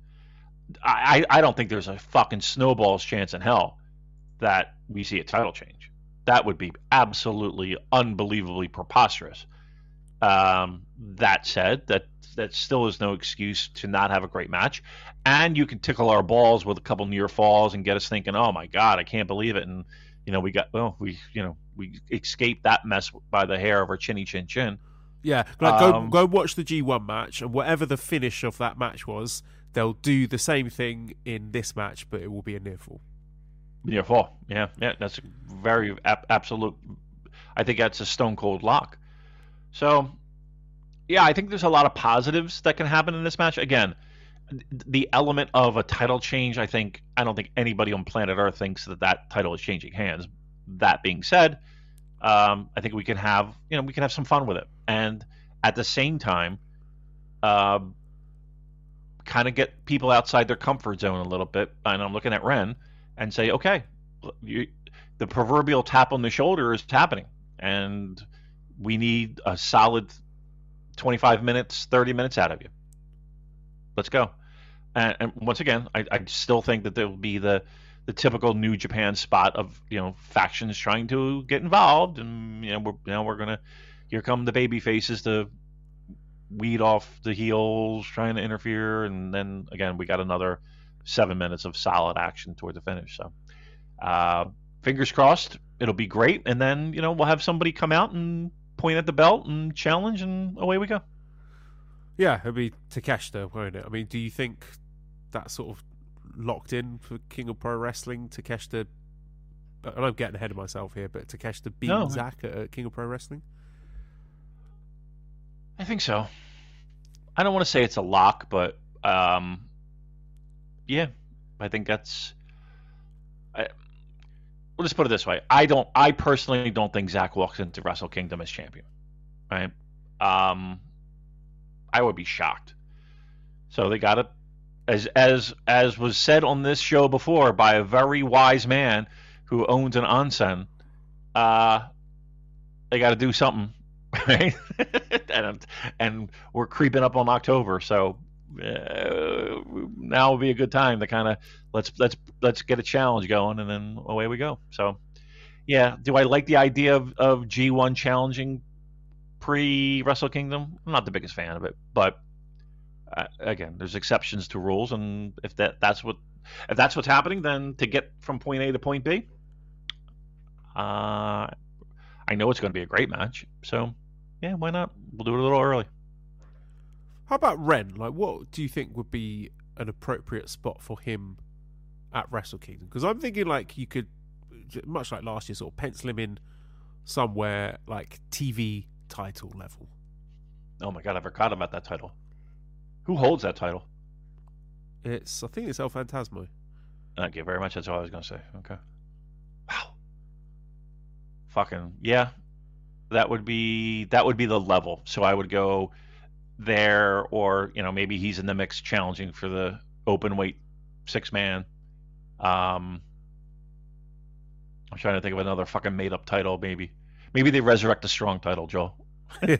I I, I don't think there's a fucking snowball's chance in hell that we see a title change. That would be absolutely unbelievably preposterous. Um, that said, that that still is no excuse to not have a great match. And you can tickle our balls with a couple near falls and get us thinking, oh my God, I can't believe it. And, you know, we got, well, we, you know, we escaped that mess by the hair of our chinny chin chin. Yeah, like go Um, go watch the G one match, and whatever the finish of that match was, they'll do the same thing in this match, but it will be a near fall. Near fall. Yeah, yeah, that's a very ab- absolute. I think that's a stone cold lock. So, yeah, I think there's a lot of positives that can happen in this match. Again, the element of a title change, I think, I don't think anybody on planet Earth thinks that that title is changing hands. That being said, um, I think we can have, you know, we can have some fun with it, and at the same time, uh, kind of get people outside their comfort zone a little bit. And I'm looking at Ren and say, okay, you, the proverbial tap on the shoulder is happening, and we need a solid twenty-five minutes, thirty minutes out of you. Let's go. And, and once again, I, I still think that there will be the the typical New Japan spot of, you know, factions trying to get involved, and you know we're you know we're gonna here come the baby faces to weed off the heels trying to interfere, and then again we got another seven minutes of solid action toward the finish. So uh, fingers crossed, it'll be great, and then you know we'll have somebody come out and point at the belt and challenge, and away we go. Yeah, it'll be Takeshita, won't it? I mean, do you think that's sort of locked in for King of Pro Wrestling? Takeshita, and I'm getting ahead of myself here, but Takeshita beat No. Zack at uh, King of Pro Wrestling? I think so. I don't want to say it's a lock, but um, yeah, I think that's. I, we'll just put it this way: I don't. I personally don't think Zack walks into Wrestle Kingdom as champion. Right? Um, I would be shocked. So they got to, as as as was said on this show before by a very wise man who owns an onsen. Uh, they got to do something. Right? and and we're creeping up on October, so uh, now would be a good time to kind of let's let's let's get a challenge going, and then away we go. So, yeah, do I like the idea of, of G one challenging pre Wrestle Kingdom? I'm not the biggest fan of it, but uh, again, there's exceptions to rules, and if that that's what if that's what's happening, then to get from point A to point B, uh, I know it's going to be a great match, so. Yeah, why not? We'll do it a little early. How about Ren? Like, what do you think would be an appropriate spot for him at Wrestle Kingdom? Because I'm thinking, like, you could, much like last year, sort of pencil him in somewhere like T V title level. Oh my God, I forgot about that title. Who holds that title? It's, I think it's El Phantasmo. Thank you very much. That's all I was going to say. Okay. Wow. Fucking yeah. That would be that would be the level. So I would go there, or you know maybe he's in the mix challenging for the open weight six man. Um, I'm trying to think of another fucking made up title. Maybe maybe they resurrect the strong title, Joel. No,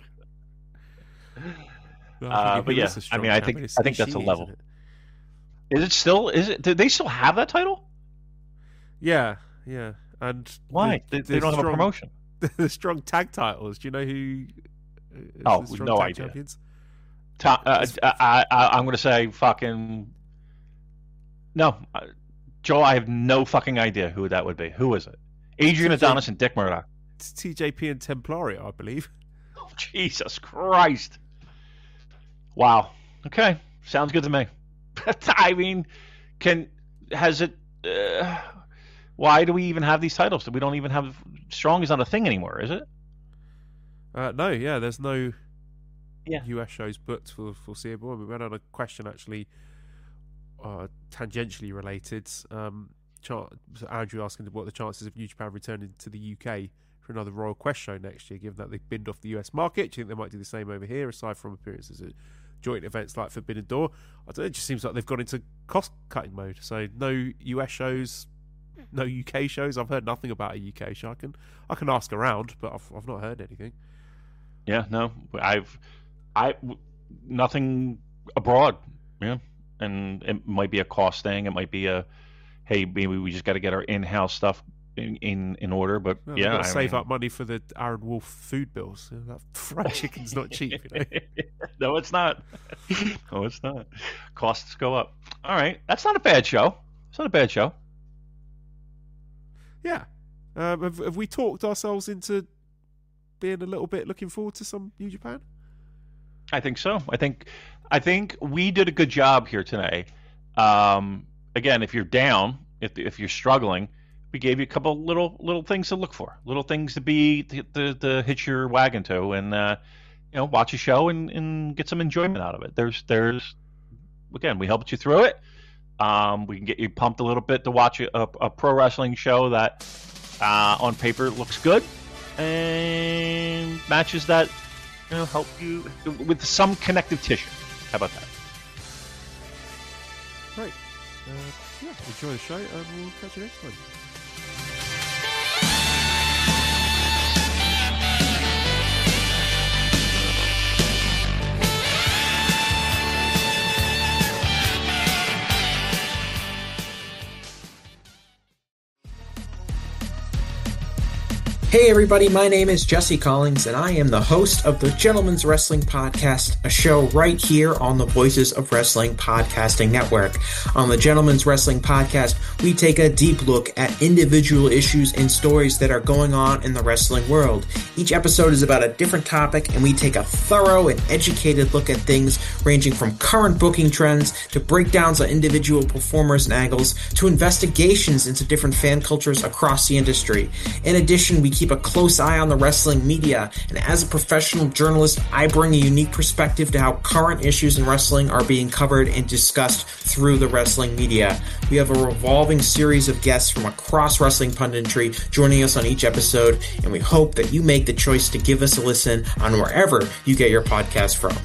uh, but yeah, I mean, I think champion. I think that's a Ishii, level. isn't it? Is it still? Is it? Do they still have that title? Yeah, yeah. And Why? the- they, the they don't have a strong- promotion. The strong tag titles. Do you know who? is Oh, the strong no tag idea. Champions? Tom, uh, It's- I, I, I'm going to say fucking. No, uh, Joel, I have no fucking idea who that would be. Who is it? Adrian T J Adonis and Dick Murdoch. It's T J P and Templaria, I believe. Oh, Jesus Christ. Wow. Okay. Sounds good to me. I mean, can has it? Uh, why do we even have these titles? We don't even have Strong is not a thing anymore, is it? Uh, no, yeah, there's no Yeah. U S shows booked for the foreseeable. We went on a question actually, uh, tangentially related. Um, chan- so Andrew asking what are the chances of New Japan returning to the U K for another Royal Quest show next year, given that they've binned off the U S market. Do you think they might do the same over here, aside from appearances at joint events like Forbidden Door? I don't know, it just seems like they've gone into cost-cutting mode. So no U S shows, no U K shows. I've heard nothing about a U K show. I can, I can ask around, but I've, I've not heard anything. Yeah. No, I've, I, nothing abroad. Yeah, and it might be a cost thing. It might be a, hey, maybe we just got to get our in-house stuff in in, in order. But Well, yeah, we've got to I save mean, up money for the Aaron Wolf food bills. That fried chicken's not cheap, you know. no, it's not. No, it's not. Costs go up. All right, that's not a bad show. It's not a bad show. Yeah. Um, have, have we talked ourselves into being a little bit looking forward to some New Japan? I think so. I think I think we did a good job here today. Um, again, if you're down, if if you're struggling, we gave you a couple little little things to look for, little things to be to, to, to hitch your wagon to, and uh, you know, watch a show and, and get some enjoyment out of it. There's there's again, we helped you through it. Um, we can get you pumped a little bit to watch a, a, a pro wrestling show that uh, on paper looks good and matches that, you know, help you with some connective tissue. How about that? Right. Uh, yeah, enjoy the show, and we'll catch you next time. Hey everybody, my name is Jesse Collins, and I am the host of the Gentleman's Wrestling Podcast, a show right here on the Voices of Wrestling Podcasting Network. On the Gentleman's Wrestling Podcast, we take a deep look at individual issues and stories that are going on in the wrestling world. Each episode is about a different topic, and we take a thorough and educated look at things ranging from current booking trends to breakdowns on individual performers and angles to investigations into different fan cultures across the industry. In addition, we keep keep a close eye on the wrestling media, and as a professional journalist, I bring a unique perspective to how current issues in wrestling are being covered and discussed through the wrestling media. We have a revolving series of guests from across wrestling punditry joining us on each episode, and we hope that you make the choice to give us a listen on wherever you get your podcast from.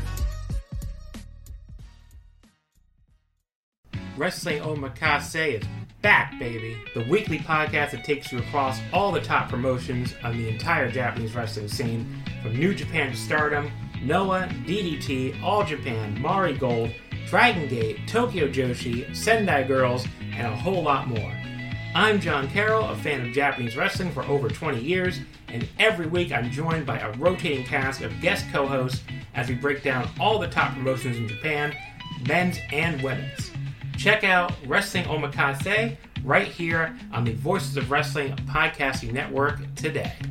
Wrestling Omakase is back, baby. The weekly podcast that takes you across all the top promotions on the entire Japanese wrestling scene, from New Japan to Stardom, Noah, D D T, All Japan, Mari Gold, Dragon Gate, Tokyo Joshi, Sendai Girls, and a whole lot more. I'm John Carroll, a fan of Japanese wrestling for over twenty years, and every week I'm joined by a rotating cast of guest co-hosts as we break down all the top promotions in Japan, men's and women's. Check out Wrestling Omakase right here on the Voices of Wrestling Podcasting Network today.